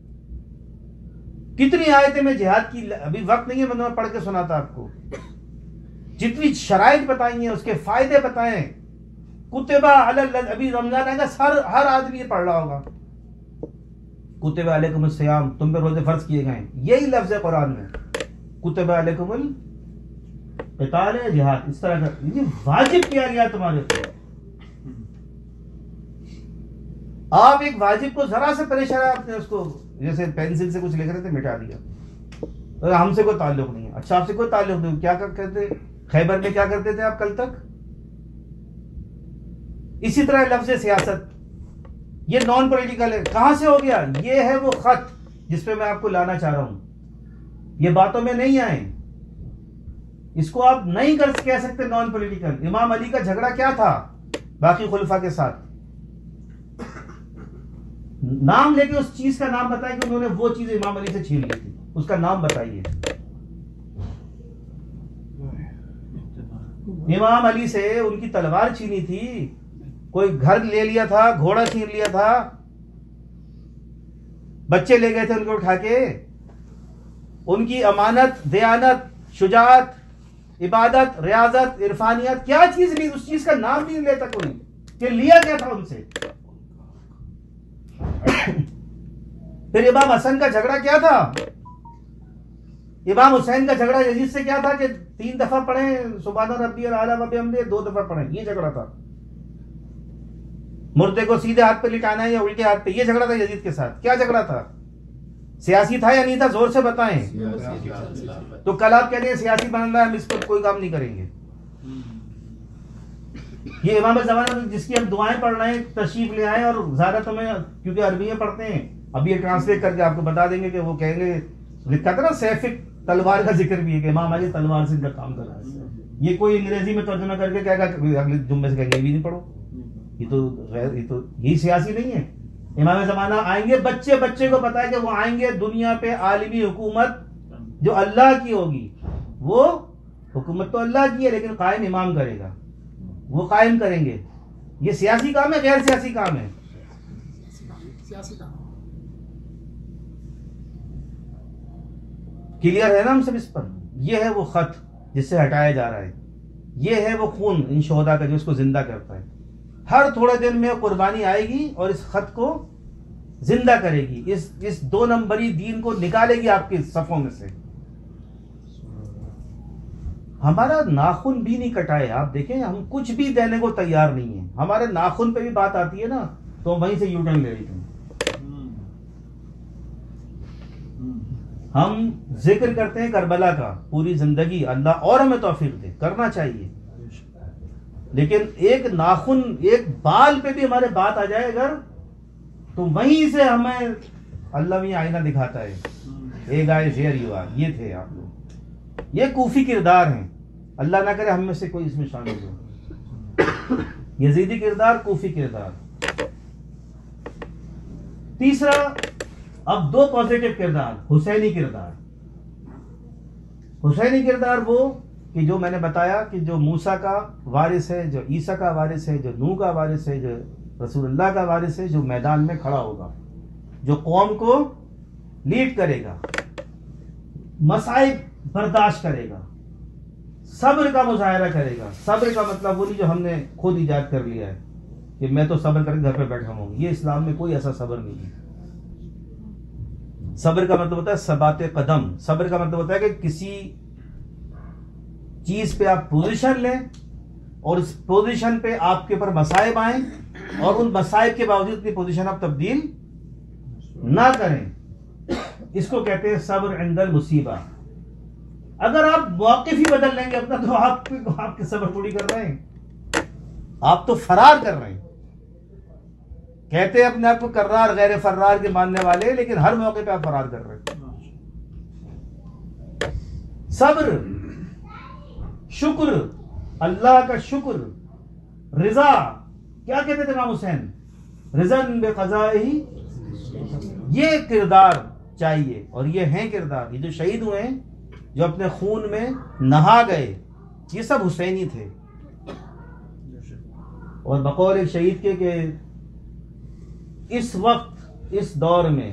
A: کتنی آیتیں میں جہاد کی، ابھی وقت نہیں ہے میں پڑھ کے سناتا آپ کو. جتنی شرائط بتائی ہیں، اس کے فائدے بتائیں. کتبہ علی، ابھی رمضان آئے گا، ہر آدمی یہ پڑھ رہا ہوگا. کتبہ علیکم الصیام، تم پہ روزے فرض کیے گئے. یہی لفظ ہے قرآن میں، کتبہ علیکم القتال ہے، جہاد. اس طرح کا یہ واجب کیا گیا تمہارے پر. آپ ایک واجب کو ذرا سے پریشان ہے، آپ نے اس کو جیسے پینسل سے کچھ لکھ رہے تھے مٹا دیا. ہم سے کوئی تعلق نہیں ہے. اچھا آپ سے کوئی تعلق نہیں، کیا کہتے خیبر میں کیا کرتے تھے آپ کل تک؟ اسی طرح لفظ سیاست یہ نان پولیٹیکل ہے. کہاں سے ہو گیا؟ یہ ہے وہ خط جس پہ میں آپ کو لانا چاہ رہا ہوں. یہ باتوں میں نہیں آئے، اس کو آپ نہیں کہہ سکتے نان پولیٹیکل. امام علی کا جھگڑا کیا تھا باقی خلفاء کے ساتھ؟ نام لے کے اس چیز کا نام بتائیں کہ انہوں نے وہ چیز امام علی سے چھین لی تھی، اس کا نام بتائیے. امام علی سے ان کی تلوار چھینی تھی، کوئی گھر لے لیا تھا، گھوڑا چھین لیا تھا، بچے لے گئے تھے ان کو اٹھا کے. ان کی امانت، دیانت، شجاعت، عبادت، ریاضت، عرفانیت، کیا چیز لی؟ اس چیز کا نام بھی نہیں لیتا کوئی کہ لیا کیا تھا ان سے. پھر امام حسن کا جھگڑا کیا تھا؟ امام حسین کا جھگڑا یزید سے کیا تھا کہ 3 دفعہ پڑھیں سبحان ربی الاعلی و بحمدہ، 2 دفعہ پڑھیں. یہ جھگڑا تھا. مردے کو سیدھے ہاتھ پہ لٹانا ہے یا الٹے ہاتھ پہ، یہ جھگڑا تھا یزید کے ساتھ. کیا جھگڑا تھا؟ سیاسی تھا یا نہیں تھا؟ زور سے بتائیں. تو کل آپ کہتے ہیں سیاسی بن رہا ہے، ہم اس پر کوئی کام نہیں کریں گے. یہ امام زمانہ جس کی ہم دعائیں پڑھ رہے ہیں، تشریف لے آئیں. اور زیادہ تو میں کیونکہ عربی میں پڑھتے ہیں، اب یہ ٹرانسلیٹ کر کے آپ کو بتا دیں گے کہ وہ کہیں گے، لکھا تھا نا سیفک، تلوار کا ذکر بھی ہے کہ امام علی تلوار سے ان کا کام کر رہا ہے. یہ کوئی انگریزی میں ترجمہ کر کے کہے گا، اگلے جمعے سے کہیں گے یہ بھی نہیں پڑھو. یہ سیاسی نہیں ہے. امام زمانہ آئیں گے, بچے کو پتا ہے کہ وہ آئیں گے دنیا پہ عالمی حکومت جو اللہ کی ہوگی. وہ حکومت تو اللہ کی ہے لیکن قائم امام کرے گا, وہ قائم کریں گے. یہ سیاسی کام ہے, غیر سیاسی کام ہے. کلیئر ہے نا ہم سب اس پر؟ یہ ہے وہ خط جس سے ہٹایا جا رہا ہے. یہ ہے وہ خون ان شہداء کا جو اس کو زندہ کرتا ہے. ہر تھوڑے دن میں قربانی آئے گی اور اس خط کو زندہ کرے گی, اس 2 نمبری دین کو نکالے گی آپ کے صفوں میں سے. ہمارا ناخن بھی نہیں کٹائے. آپ دیکھیں ہم کچھ بھی دینے کو تیار نہیں ہیں. ہمارے ناخن پہ بھی بات آتی ہے نا تو وہیں سے یو ٹرن لے لیتے ہیں. ہم ذکر کرتے ہیں کربلا کا پوری زندگی, اللہ اور ہمیں توفیق دے, کرنا چاہیے. لیکن ایک ناخن, ایک بال پہ بھی ہمارے بات آ جائے اگر, تو وہیں سے ہمیں اللہ بھی آئینہ دکھاتا ہے. Hey guys here you are, یہ تھے آپ لوگ. یہ کوفی کردار ہیں. اللہ نہ کرے ہم میں سے کوئی اس میں شامل ہو. یزیدی کردار, کوفی کردار. تیسرا, اب 2 پازیٹو کردار. حسینی کردار. حسینی کردار وہ کہ جو میں نے بتایا کہ جو موسیٰ کا وارث ہے, جو عیسیٰ کا وارث ہے, جو نوح کا وارث ہے, جو رسول اللہ کا وارث ہے, جو میدان میں کھڑا ہوگا, جو قوم کو لیڈ کرے گا, مصائب برداشت کرے گا, صبر کا مظاہرہ کرے گا. صبر کا مطلب وہ نہیں جو ہم نے خود ایجاد کر لیا ہے کہ میں تو صبر کر کے گھر پہ بیٹھا ہوں. یہ اسلام میں کوئی ایسا صبر نہیں ہے. صبر کا مطلب ہوتا ہے ثبات قدم. صبر کا مطلب ہوتا ہے کہ کسی چیز پہ آپ پوزیشن لیں اور اس پوزیشن پہ آپ کے اوپر مصائب آئیں اور ان مصائب کے باوجود اپنی پوزیشن آپ تبدیل نہ کریں. اس کو کہتے ہیں صبر عند المصیبہ. اگر آپ موقف ہی بدل لیں گے اپنا تو آپ کے صبر تھوڑی کر رہے ہیں, آپ تو فرار کر رہے ہیں. کہتے ہیں اپنے آپ کو کرار غیر فرار کے ماننے والے, لیکن ہر موقع پہ آپ فرار کر رہے ہیں. صبر, شکر, اللہ کا شکر, رضا. کیا کہتے تھے امام حسین؟ رضاً بقضائہ. یہ کردار چاہیے اور یہ ہیں کردار. یہ جو شہید ہوئے ہیں, جو اپنے خون میں نہا گئے, یہ سب حسینی تھے. اور بقول ایک شہید کے کہ اس وقت اس دور میں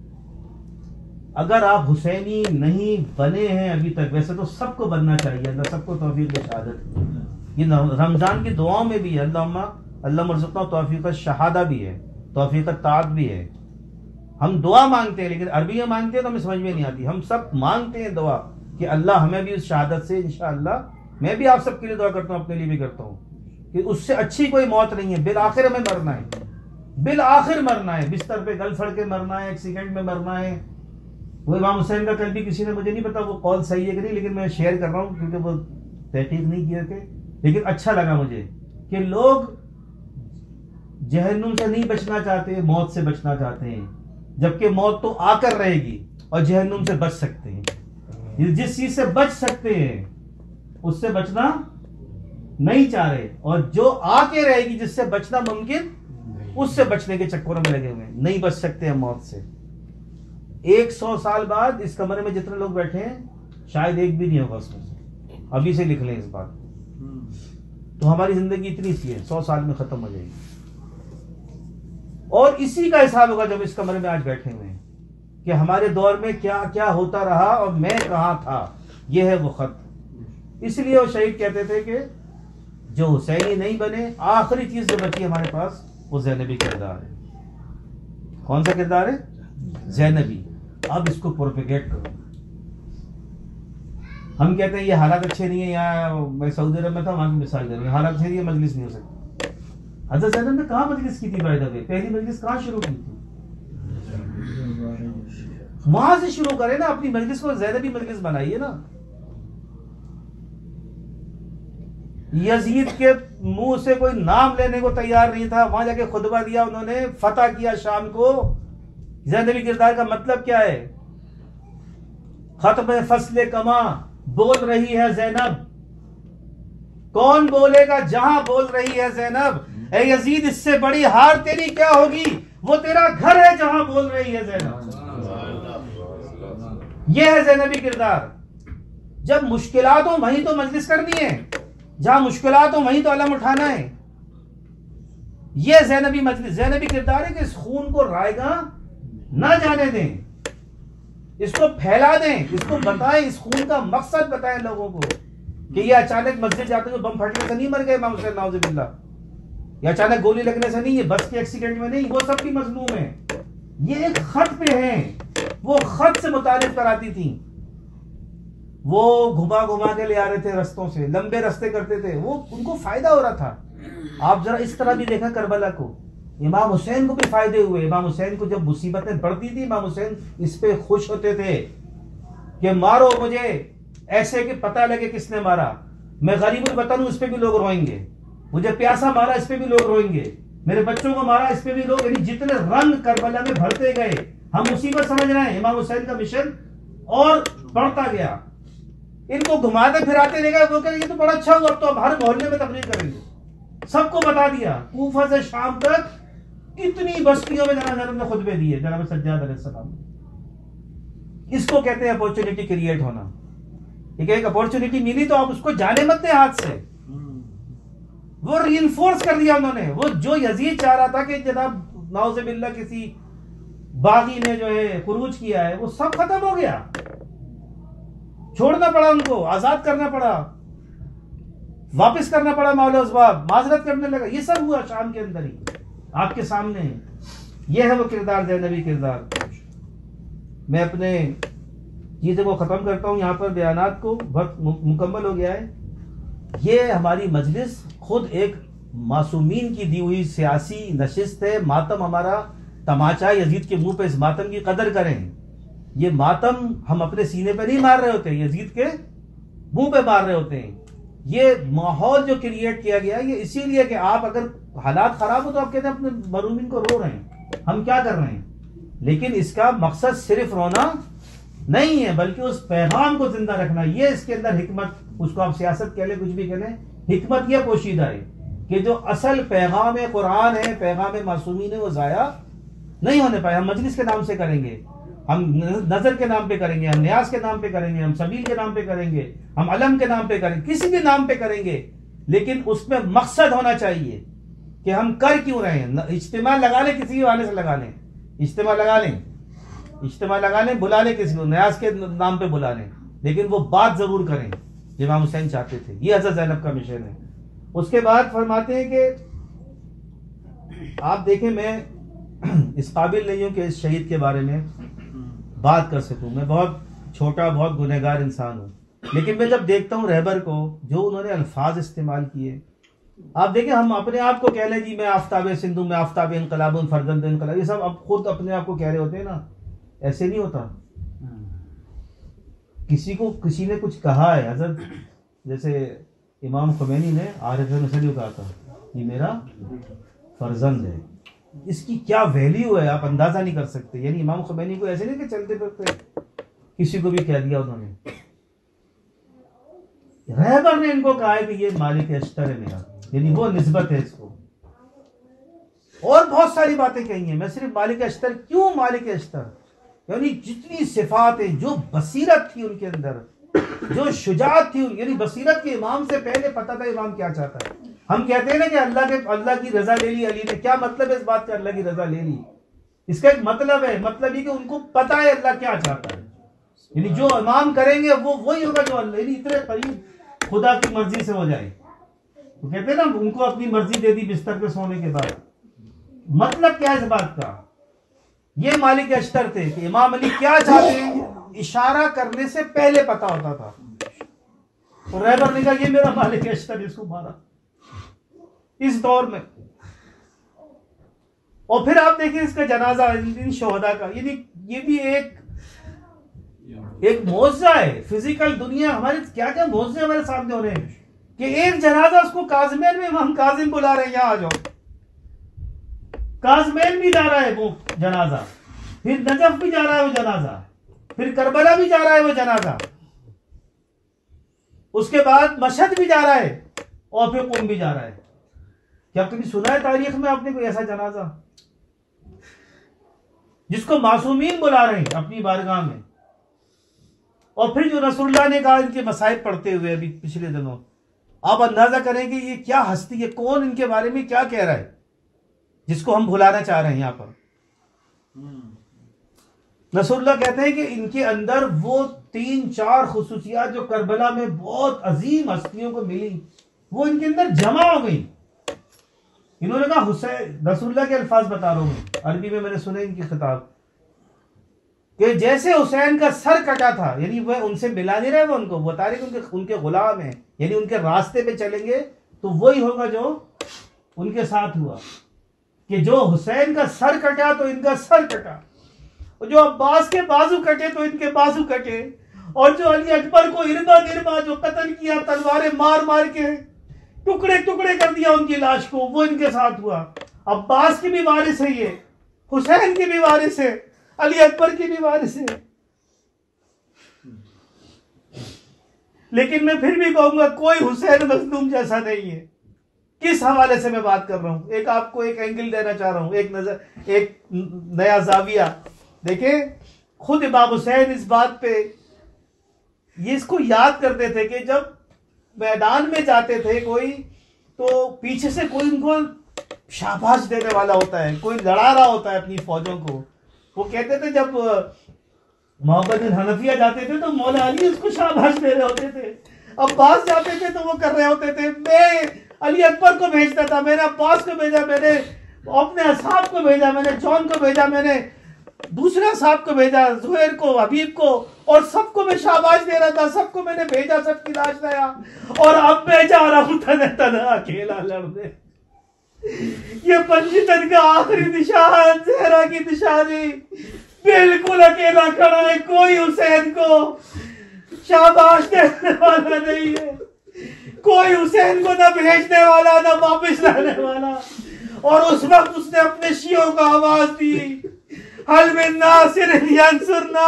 A: اگر آپ حسینی نہیں بنے ہیں ابھی تک, ویسے تو سب کو بننا چاہیے, اللہ سب کو توفیق شہادت. یہ رمضان کی دعاؤں میں بھی ہے اللہ مرزقنا توفیق شہادہ بھی ہے, توفیق طاعت بھی ہے. ہم دعا مانگتے ہیں لیکن عربی میں مانگتے ہیں تو ہمیں سمجھ میں نہیں آتی. ہم سب مانگتے ہیں دعا کہ اللہ ہمیں بھی اس شہادت سے انشاءاللہ, میں بھی آپ سب کے لیے دعا کرتا ہوں, اپنے لیے بھی کرتا ہوں, کہ اس سے اچھی کوئی موت نہیں ہے. بالآخر ہمیں مرنا ہے, بالآخر مرنا ہے, بستر پہ گل پھڑ کے مرنا ہے, 1 سیکنڈ میں مرنا ہے. وہ امام حسین کا کل بھی کسی نے, مجھے نہیں پتا وہ قول صحیح ہے کہ نہیں, لیکن میں شیئر کر رہا ہوں کیونکہ وہ تحقیق نہیں کیا تھے, لیکن اچھا لگا مجھے کہ لوگ جہنم سے نہیں بچنا چاہتے, موت سے بچنا چاہتے ہیں, جبکہ موت تو آ کر رہے گی اور جہنم سے بچ سکتے ہیں. جس چیز سے بچ سکتے ہیں اس سے بچنا نہیں چاہ رہے, اور جو آ کے رہے گی جس سے بچنا ممکن, اس سے بچنے کے چکروں میں لگے ہوئے ہیں. نہیں بچ سکتے ہیں موت سے. 100 سال بعد اس کمرے میں جتنے لوگ بیٹھے ہیں شاید ایک بھی نہیں ہوگا اس میں سے. ابھی سے لکھ لیں اس بات. تو ہماری زندگی اتنی سی ہے, 100 سال میں ختم ہو جائے گی. اور اسی کا حساب ہوگا جب اس کمرے میں آج بیٹھے ہوئے ہیں کہ ہمارے دور میں کیا کیا ہوتا رہا اور میں کہاں تھا. یہ ہے وہ خط. اس لیے وہ شہید کہتے تھے کہ جو حسینی نہیں بنے, آخری چیز جو بچی ہمارے پاس وہ زینبی کردار ہے. کون سا کردار ہے؟ زینبی. اب اس کو پروپیگیٹ کرو. ہم کہتے ہیں یہ حالات اچھے نہیں ہیں, یہاں میں سعودی عرب میں تھا, وہاں کی مثال دے رہے ہیں, حالات اچھے نہیں, مجلس نہیں ہو سکتی. حضرت زینب نے کہاں مجلس کی تھی؟ بائی دا وے پہلی مجلس کہاں شروع کی تھی؟ وہاں سے شروع کرے نا, اپنی مجلس کو زینبی مجلس بنائیے نا. یزید کے منہ سے کوئی نام لینے کو تیار نہیں تھا, وہاں جا کے خطبہ دیا انہوں نے, فتح کیا شام کو. زینبی کردار کا مطلب کیا ہے؟ ختم فصل کما, بول رہی ہے زینب. کون بولے گا؟ جہاں بول رہی ہے زینب اے یزید اس سے بڑی ہار تیری کیا ہوگی، وہ تیرا گھر ہے جہاں بول رہی ہے زینب. یہ ہے زینبی کردار. جب مشکلات ہوں وہیں تو مجلس کرنی ہے، جہاں مشکلات ہوں وہیں تو علم اٹھانا ہے. یہ زینبی مجلس، زینبی کردار ہے کہ اس خون کو رائیگاں نہ جانے دیں، اس کو پھیلا دیں، اس کو بتائیں، اس خون کا مقصد بتائیں لوگوں کو کہ یہ اچانک مسجد جاتے ہوئے بم پھٹنے سے نہیں مر گئے امام حسین نعوذ باللہ، یہ اچانک گولی لگنے سے نہیں، یہ بس کے ایکسیڈنٹ میں نہیں، وہ سب بھی مظلوم ہیں. یہ ایک خط پہ ہیں، وہ خط سے متعارف کراتی تھیں. وہ گھما گھما کے لے آ رہے تھے رستوں سے، لمبے رستے کرتے تھے، وہ ان کو فائدہ ہو رہا تھا. آپ ذرا اس طرح بھی دیکھیں کربلا کو، امام حسین کو بھی فائدے ہوئے. امام حسین کو جب مصیبتیں بڑھتی تھی امام حسین اس پہ خوش ہوتے تھے کہ مارو مجھے ایسے کہ پتہ لگے کس نے مارا، میں غریب الوطن ہوں اس پہ بھی لوگ روئیں گے، مجھے پیاسا مارا اس پہ بھی لوگ روئیں گے، میرے بچوں کو مارا اس پہ بھی لوگ. یعنی جتنے رنگ کربلا میں بھرتے گئے، ہم مصیبت سمجھ رہے ہیں، امام حسین کا مشن اور بڑھتا گیا. ان کو گھماتے پھراتے لے گئے، وہ کہیں یہ تو بڑا اچھا ہوا، اب تو ہر محلے میں تقریر کریں گے. سب کو بتا دیا، کوفہ سے شام تک کتنی بستیوں میں جناب نے خطبے دیے جناب سجاد علیہ السلام. اس کو کہتے ہیں اپورچونٹی کریٹ ہونا. ایک اپورچونٹی ملی تو آپ اس کو جانے مت دیں ہاتھ سے. وہ ری انفورس کر دیا انہوں نے. وہ جو یزید چاہ رہا تھا کہ جناب نعوذ باللہ کسی باغی نے جو ہے خروج کیا ہے، وہ سب ختم ہو گیا. چھوڑنا پڑا ان کو، آزاد کرنا پڑا، واپس کرنا پڑا مال و اسباب، معذرت کرنے لگا. یہ سب ہوا شام کے اندر ہی آپ کے سامنے. یہ ہے وہ کردار، زینبی کردار. میں اپنے چیزیں کو ختم کرتا ہوں یہاں پر، بیانات کو وقت مکمل ہو گیا ہے. یہ ہماری مجلس خود ایک معصومین کی دی ہوئی سیاسی نشست ہے. ماتم ہمارا تماچا یزید کے منہ پہ، اس ماتم کی قدر کریں. یہ ماتم ہم اپنے سینے پہ نہیں مار رہے ہوتے، یزید کے منہ پہ مار رہے ہوتے ہیں. یہ ماحول جو کریٹ کیا گیا یہ اسی لیے کہ آپ اگر حالات خراب ہو تو آپ کہتے ہیں اپنے مرحومین کو رو رہے ہیں، ہم کیا کر رہے ہیں. لیکن اس کا مقصد صرف رونا نہیں ہے بلکہ اس پیغام کو زندہ رکھنا. یہ اس کے اندر حکمت، اس کو آپ سیاست کہہ لیں کچھ بھی کہہ لیں، حکمت یہ پوشیدہ ہے کہ جو اصل پیغام قرآن ہے، پیغام معصومین ہے، وہ ضائع نہیں ہونے پائے. ہم مجلس کے نام سے کریں گے، ہم نظر کے نام پہ کریں گے، ہم نیاز کے نام پہ کریں گے، ہم سبیل کے نام پہ کریں گے، ہم علم کے نام پہ کریں گے، کسی بھی نام پہ کریں گے، لیکن اس میں مقصد ہونا چاہیے کہ ہم کر کیوں رہے ہیں. اجتماع لگا لیں، کسی بھی حوالے سے لگا لیں، اجتماع لگا لیں، اجتماع لگا لیں، بلا لیں کسی کو، نیاز کے نام پہ بلا لیں، لیکن وہ بات ضرور کریں جو امام حسین چاہتے تھے. یہ حضرت زینب کا مشن ہے. اس کے بعد فرماتے ہیں کہ آپ دیکھیں، میں اس قابل نہیں ہوں کہ اس شہید کے بارے میں بات کر سکوں. میں بہت چھوٹا، بہت گنہگار انسان ہوں، لیکن میں جب دیکھتا ہوں رہبر کو، جو انہوں نے الفاظ استعمال کیے، آپ دیکھیں ہم اپنے آپ کو کہہ لیں جی میں آفتاب سندھو، میں آفتاب انقلاب، فرزند انقلاب، یہ سب اب خود اپنے آپ کو کہہ رہے ہوتے ہیں نا. ایسے نہیں ہوتا. کسی نے کچھ کہا ہے، حضرت جیسے امام خمینی نے عارف مسلی کو کہا تھا یہ میرا فرزند ہے. اس کی کیا ویلیو ہے آپ اندازہ نہیں کر سکتے. یعنی امام خمینی کو ایسے نہیں کہ چلتے پھرتے کسی کو بھی کہہ دیا انہوں نے. رہبر نے ان کو کہا ہے کہ یہ مالک اشتر ہے میرا، یعنی وہ نسبت ہے اس کو. اور بہت ساری باتیں کہی ہیں. میں صرف مالک اشتر، کیوں مالک اشتر، یعنی جتنی صفات ہیں، جو بصیرت تھی ان کے اندر، جو شجاعت تھی، یعنی بصیرت کے امام سے پہلے پتہ تھا امام کیا چاہتا ہے. ہم کہتے ہیں نا کہ اللہ کی رضا لے لی علی نے. کیا مطلب ہے اس بات کا اللہ کی رضا لے لی؟ اس کا ایک مطلب ہے، مطلب یہ کہ ان کو پتہ ہے اللہ کیا چاہتا ہے. یعنی جو امام کریں گے وہ وہی ہوگا جو اللہ، یعنی اتنے قریب خدا کی مرضی سے ہو جائے. وہ کہتے ہیں نا ان کو اپنی مرضی دے دی بستر پہ سونے کے بعد. مطلب کیا ہے اس بات کا؟ یہ مالک اشتر تھے کہ امام علی کیا چاہتے ہیں اشارہ کرنے سے پہلے پتا ہوتا تھا. تو رہبر نے کہا یہ میرا مالک اشتر، اس کو مارا اس دور میں. اور پھر آپ دیکھیں اس کا جنازہ ان شہداء کا، یعنی یہ بھی ایک معجزہ ہے. فزیکل دنیا ہماری کیا کیا معجزے ہمارے سامنے ہو رہے ہیں کہ ایک جنازہ، اس کو کاظمین میں ہم کاظم بلا رہے ہیں یہاں آ جاؤ، کاظمین بھی جا رہا ہے وہ جنازہ، پھر نجف بھی جا رہا ہے وہ جنازہ، پھر کربلا بھی جا رہا ہے وہ جنازہ، اس کے بعد مشہد بھی جا رہا ہے، اور پھر قم بھی جا رہا ہے. کیا کبھی سنا ہے تاریخ میں آپ نے کوئی ایسا جنازہ جس کو معصومین بلا رہے ہیں اپنی بارگاہ میں؟ اور پھر جو رسول اللہ نے کہا ان کے مصائب پڑھتے ہوئے ابھی پچھلے دنوں، آپ اندازہ کریں کہ یہ کیا ہستی ہے، کون ان کے بارے میں کیا کہہ رہا ہے جس کو ہم بھلانا چاہ رہے ہیں یہاں پر۔ رسول اللہ کہتے ہیں کہ ان کے اندر وہ 3-4 خصوصیات جو کربلا میں بہت عظیم ہستیوں کو ملی، وہ ان کے اندر جمع ہو گئی۔ انہوں نے کہا حسین، رسول اللہ کے الفاظ بتا رہا ہوں، عربی میں نے سنے ان کی خطاب، کہ جیسے حسین کا سر کٹا تھا، یعنی وہ ان سے ملا نہیں رہے، وہ ان کو بتا رہے کہ ان کے غلام ہیں، یعنی ان کے راستے پہ چلیں گے تو وہی ہوگا جو ان کے ساتھ ہوا، کہ جو حسین کا سر کٹا تو ان کا سر کٹا، اور جو عباس کے بازو کٹے تو ان کے بازو کٹے، اور جو علی اکبر کو اربا جو قتل کیا تلواریں مار مار کے ٹکڑے ٹکڑے کر دیا ان کی لاش کو، وہ ان کے ساتھ ہوا۔ عباس کی بھی وارث ہے یہ، حسین کی بھی وارث ہے، علی اکبر کی بھی وارث ہے۔ لیکن میں پھر بھی کہوں گا کوئی حسین مظلوم جیسا نہیں ہے۔ کس حوالے سے میں بات کر رہا ہوں؟ ایک آپ کو ایک اینگل دینا چاہ رہا ہوں، ایک نیا زاویہ دیکھیں۔ خود امام حسین اس بات پہ یہ اس کو یاد کرتے تھے کہ جب میدان میں جاتے تھے کوئی، تو پیچھے سے کوئی ان کو شاباش دینے والا ہوتا ہے، کوئی لڑا رہا ہوتا ہے اپنی فوجوں کو۔ وہ کہتے تھے جب محمد بن حنفیہ جاتے تھے تو مولا علی اس کو شاباش دے رہے ہوتے تھے، عباس جاتے تھے تو وہ کر رہے ہوتے تھے۔ میں علی اکبر کو بھیجتا تھا، میں نے عباس کو بھیجا، میں نے اپنے اصحاب کو بھیجا، میں نے جون کو بھیجا، میں نے دوسرے اصحاب کو بھیجا، زہیر کو، حبیب کو، اور سب کو میں شاباش دے رہا تھا، سب کو میں نے بھیجا، سب کی لاش لایا، اور اب میں جا رہا ہوں تنہا اکیلا لڑنے۔ یہ پنجتن کا آخری نشان، زہرا کی نشانی، بالکل اکیلا کھڑا ہے، کوئی حسین کو شاباش دینے والا نہیں ہے، کوئی حسین کو نہ بھیجنے والا نہ واپس لانے والا۔ اور اس وقت اس نے اپنے شیعوں کو آواز دی، حل من ناصر ینصرنا،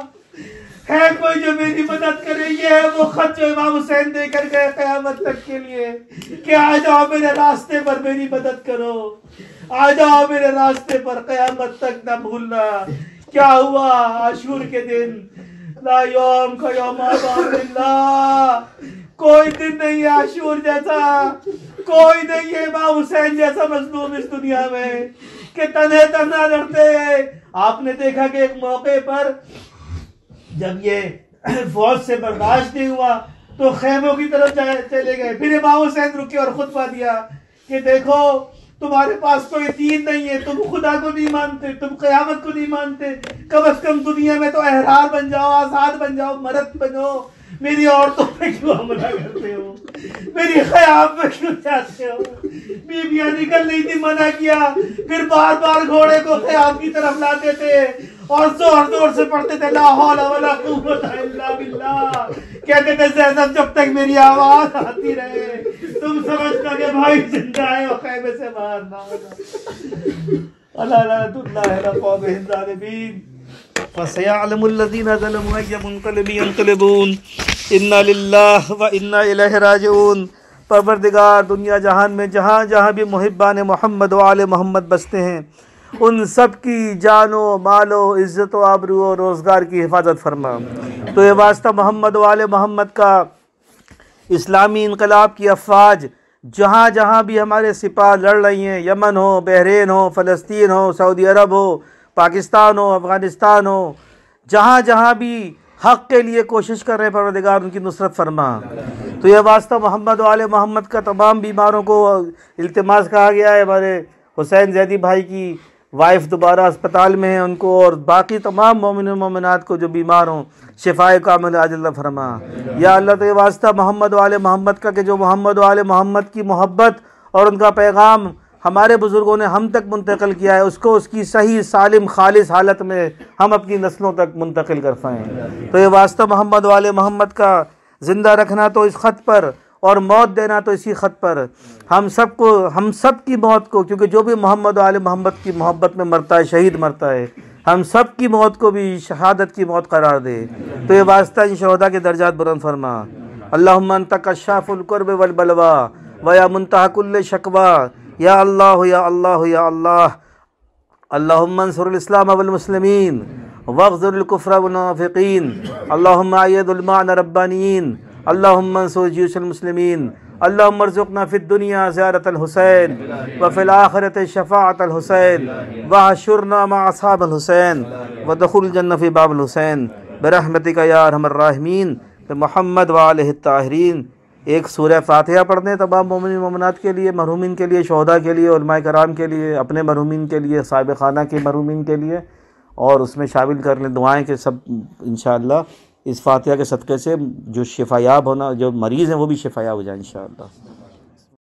A: ہے کوئی جو میری مدد کرے؟ یہ ہے وہ خط جو امام حسین دے کر گئے قیامت تک کے لیے، کہ آ جاؤ میرے راستے پر میری مدد کرو، آ جاؤ میرے راستے پر، قیامت تک نہ بھولنا۔ کیا ہوا عاشور کے دن؟ لا یوم کا یوم عباد اللہ، کوئی دن نہیں ہے عاشور جیسا، کوئی نہیں ہے امام حسین جیسا مظلوم اس دنیا میں کہ تنہا لڑتے ہیں۔ آپ نے دیکھا کہ ایک موقع پر جب یہ فوج سے برداشت نہیں ہوا تو خیموں کی طرف چلے گئے، پھر امام حسین رکے اور خطبہ دیا کہ دیکھو تمہارے پاس کوئی دین نہیں ہے، تم خدا کو نہیں مانتے، تم قیامت کو نہیں مانتے، کم از کم دنیا میں تو احرار بن جاؤ، آزاد بن جاؤ، مرد بنو، میری عورتوں پہ کیوں حملہ کرتے ہو، میری خیام پہ کیوں جاتے ہو؟ بیویاں نکل نہیں تھی، منع کیا، پھر بار بار گھوڑے کو خیام کی طرف لاتے تھے اور زور زور سے پڑھتے تھے لا حول ولا قوت الا باللہ، کہتے تھے زینب جب تک میری آواز آتی رہے تم سمجھتا کہ بھائی زندہ ہے اور خیمے سے باہر نہ ہوگا۔ اللہ لعنت اللہ علی القوم الظالمین۔ فَسَيَعْلَمُ الَّذِينَ ظَلَمُوا أَيَّ مُنقَلِبٍ يَنقَلِبُونَ اِنَّا لِلَّهِ وَإِنَّا إِلَيْهِ راجعون۔ پروردگار دنیا جہان میں جہاں جہاں بھی محبان محمد و آل محمد بستے ہیں، ان سب کی جان و مال و عزت و آبرو و روزگار کی حفاظت فرما۔ تو یہ واسطہ محمد و آل محمد کا اسلامی انقلاب کی افواج جہاں جہاں بھی ہمارے سپاہ لڑ رہی ہیں، یمن ہو، بحرین ہو، فلسطین ہو، سعودی عرب ہو، پاکستان ہو، افغانستان ہو، جہاں جہاں بھی حق کے لیے کوشش کر رہے ہیں، پروردگار ان کی نصرت فرما۔ تو یہ واسطہ محمد و آل محمد کا تمام بیماروں کو التماس کہا گیا ہے، ہمارے حسین زیدی بھائی کی وائف دوبارہ اسپتال میں ہیں، ان کو اور باقی تمام مومن و مومنات کو جو بیمار ہوں شفائے کامل عاجل فرما۔ یا اللہ تو یہ واسطہ محمد و آل محمد کا کہ جو محمد و آل محمد کی محبت اور ان کا پیغام ہمارے بزرگوں نے ہم تک منتقل کیا ہے، اس کو اس کی صحیح سالم خالص حالت میں ہم اپنی نسلوں تک منتقل کر پائیں۔ تو یہ واسطہ محمد و آل محمد کا زندہ رکھنا تو اس خط پر، اور موت دینا تو اسی خط پر، ہم سب کی موت کو، کیونکہ جو بھی محمد و آل محمد کی محبت میں مرتا ہے شہید مرتا ہے، ہم سب کی موت کو بھی شہادت کی موت قرار دے۔ تو یہ واسطہ ان شہداء کے درجات بلند فرما۔ اللہم انت کشاف الکرب والبلوا ویا منتہی کل شکوہ یا اللہ یا اللہ یا اللہ. اللہم انصر الاسلام والمسلمین واغزر الکفر والمنافقین. اللہم اید المعن ربانیین. اللہم انصر جیوش المسلمین. اللہم ارزقنا فی الدنیا زیارت الحسین وفی الآخرت شفاعت الحسین وحشرنا مع اصحاب الحسین ودخول الجنہ فی باب الحسین برحمتک یا ارحم الراحمین. محمد وآلہ الطاہرین. ایک سورہ فاتحہ پڑھ دیں تمام مومنین مومنات کے لیے، مرحومین کے لیے، شہداء کے لیے، علماء کرام کے لیے، اپنے مرحومین کے لیے، صاحب خانہ کے مرحومین کے لیے، اور اس میں شامل کر لیں دعائیں کہ سب انشاءاللہ اس فاتحہ کے صدقے سے جو شفایاب ہونا، جو مریض ہیں وہ بھی شفایاب ہو جائیں انشاءاللہ.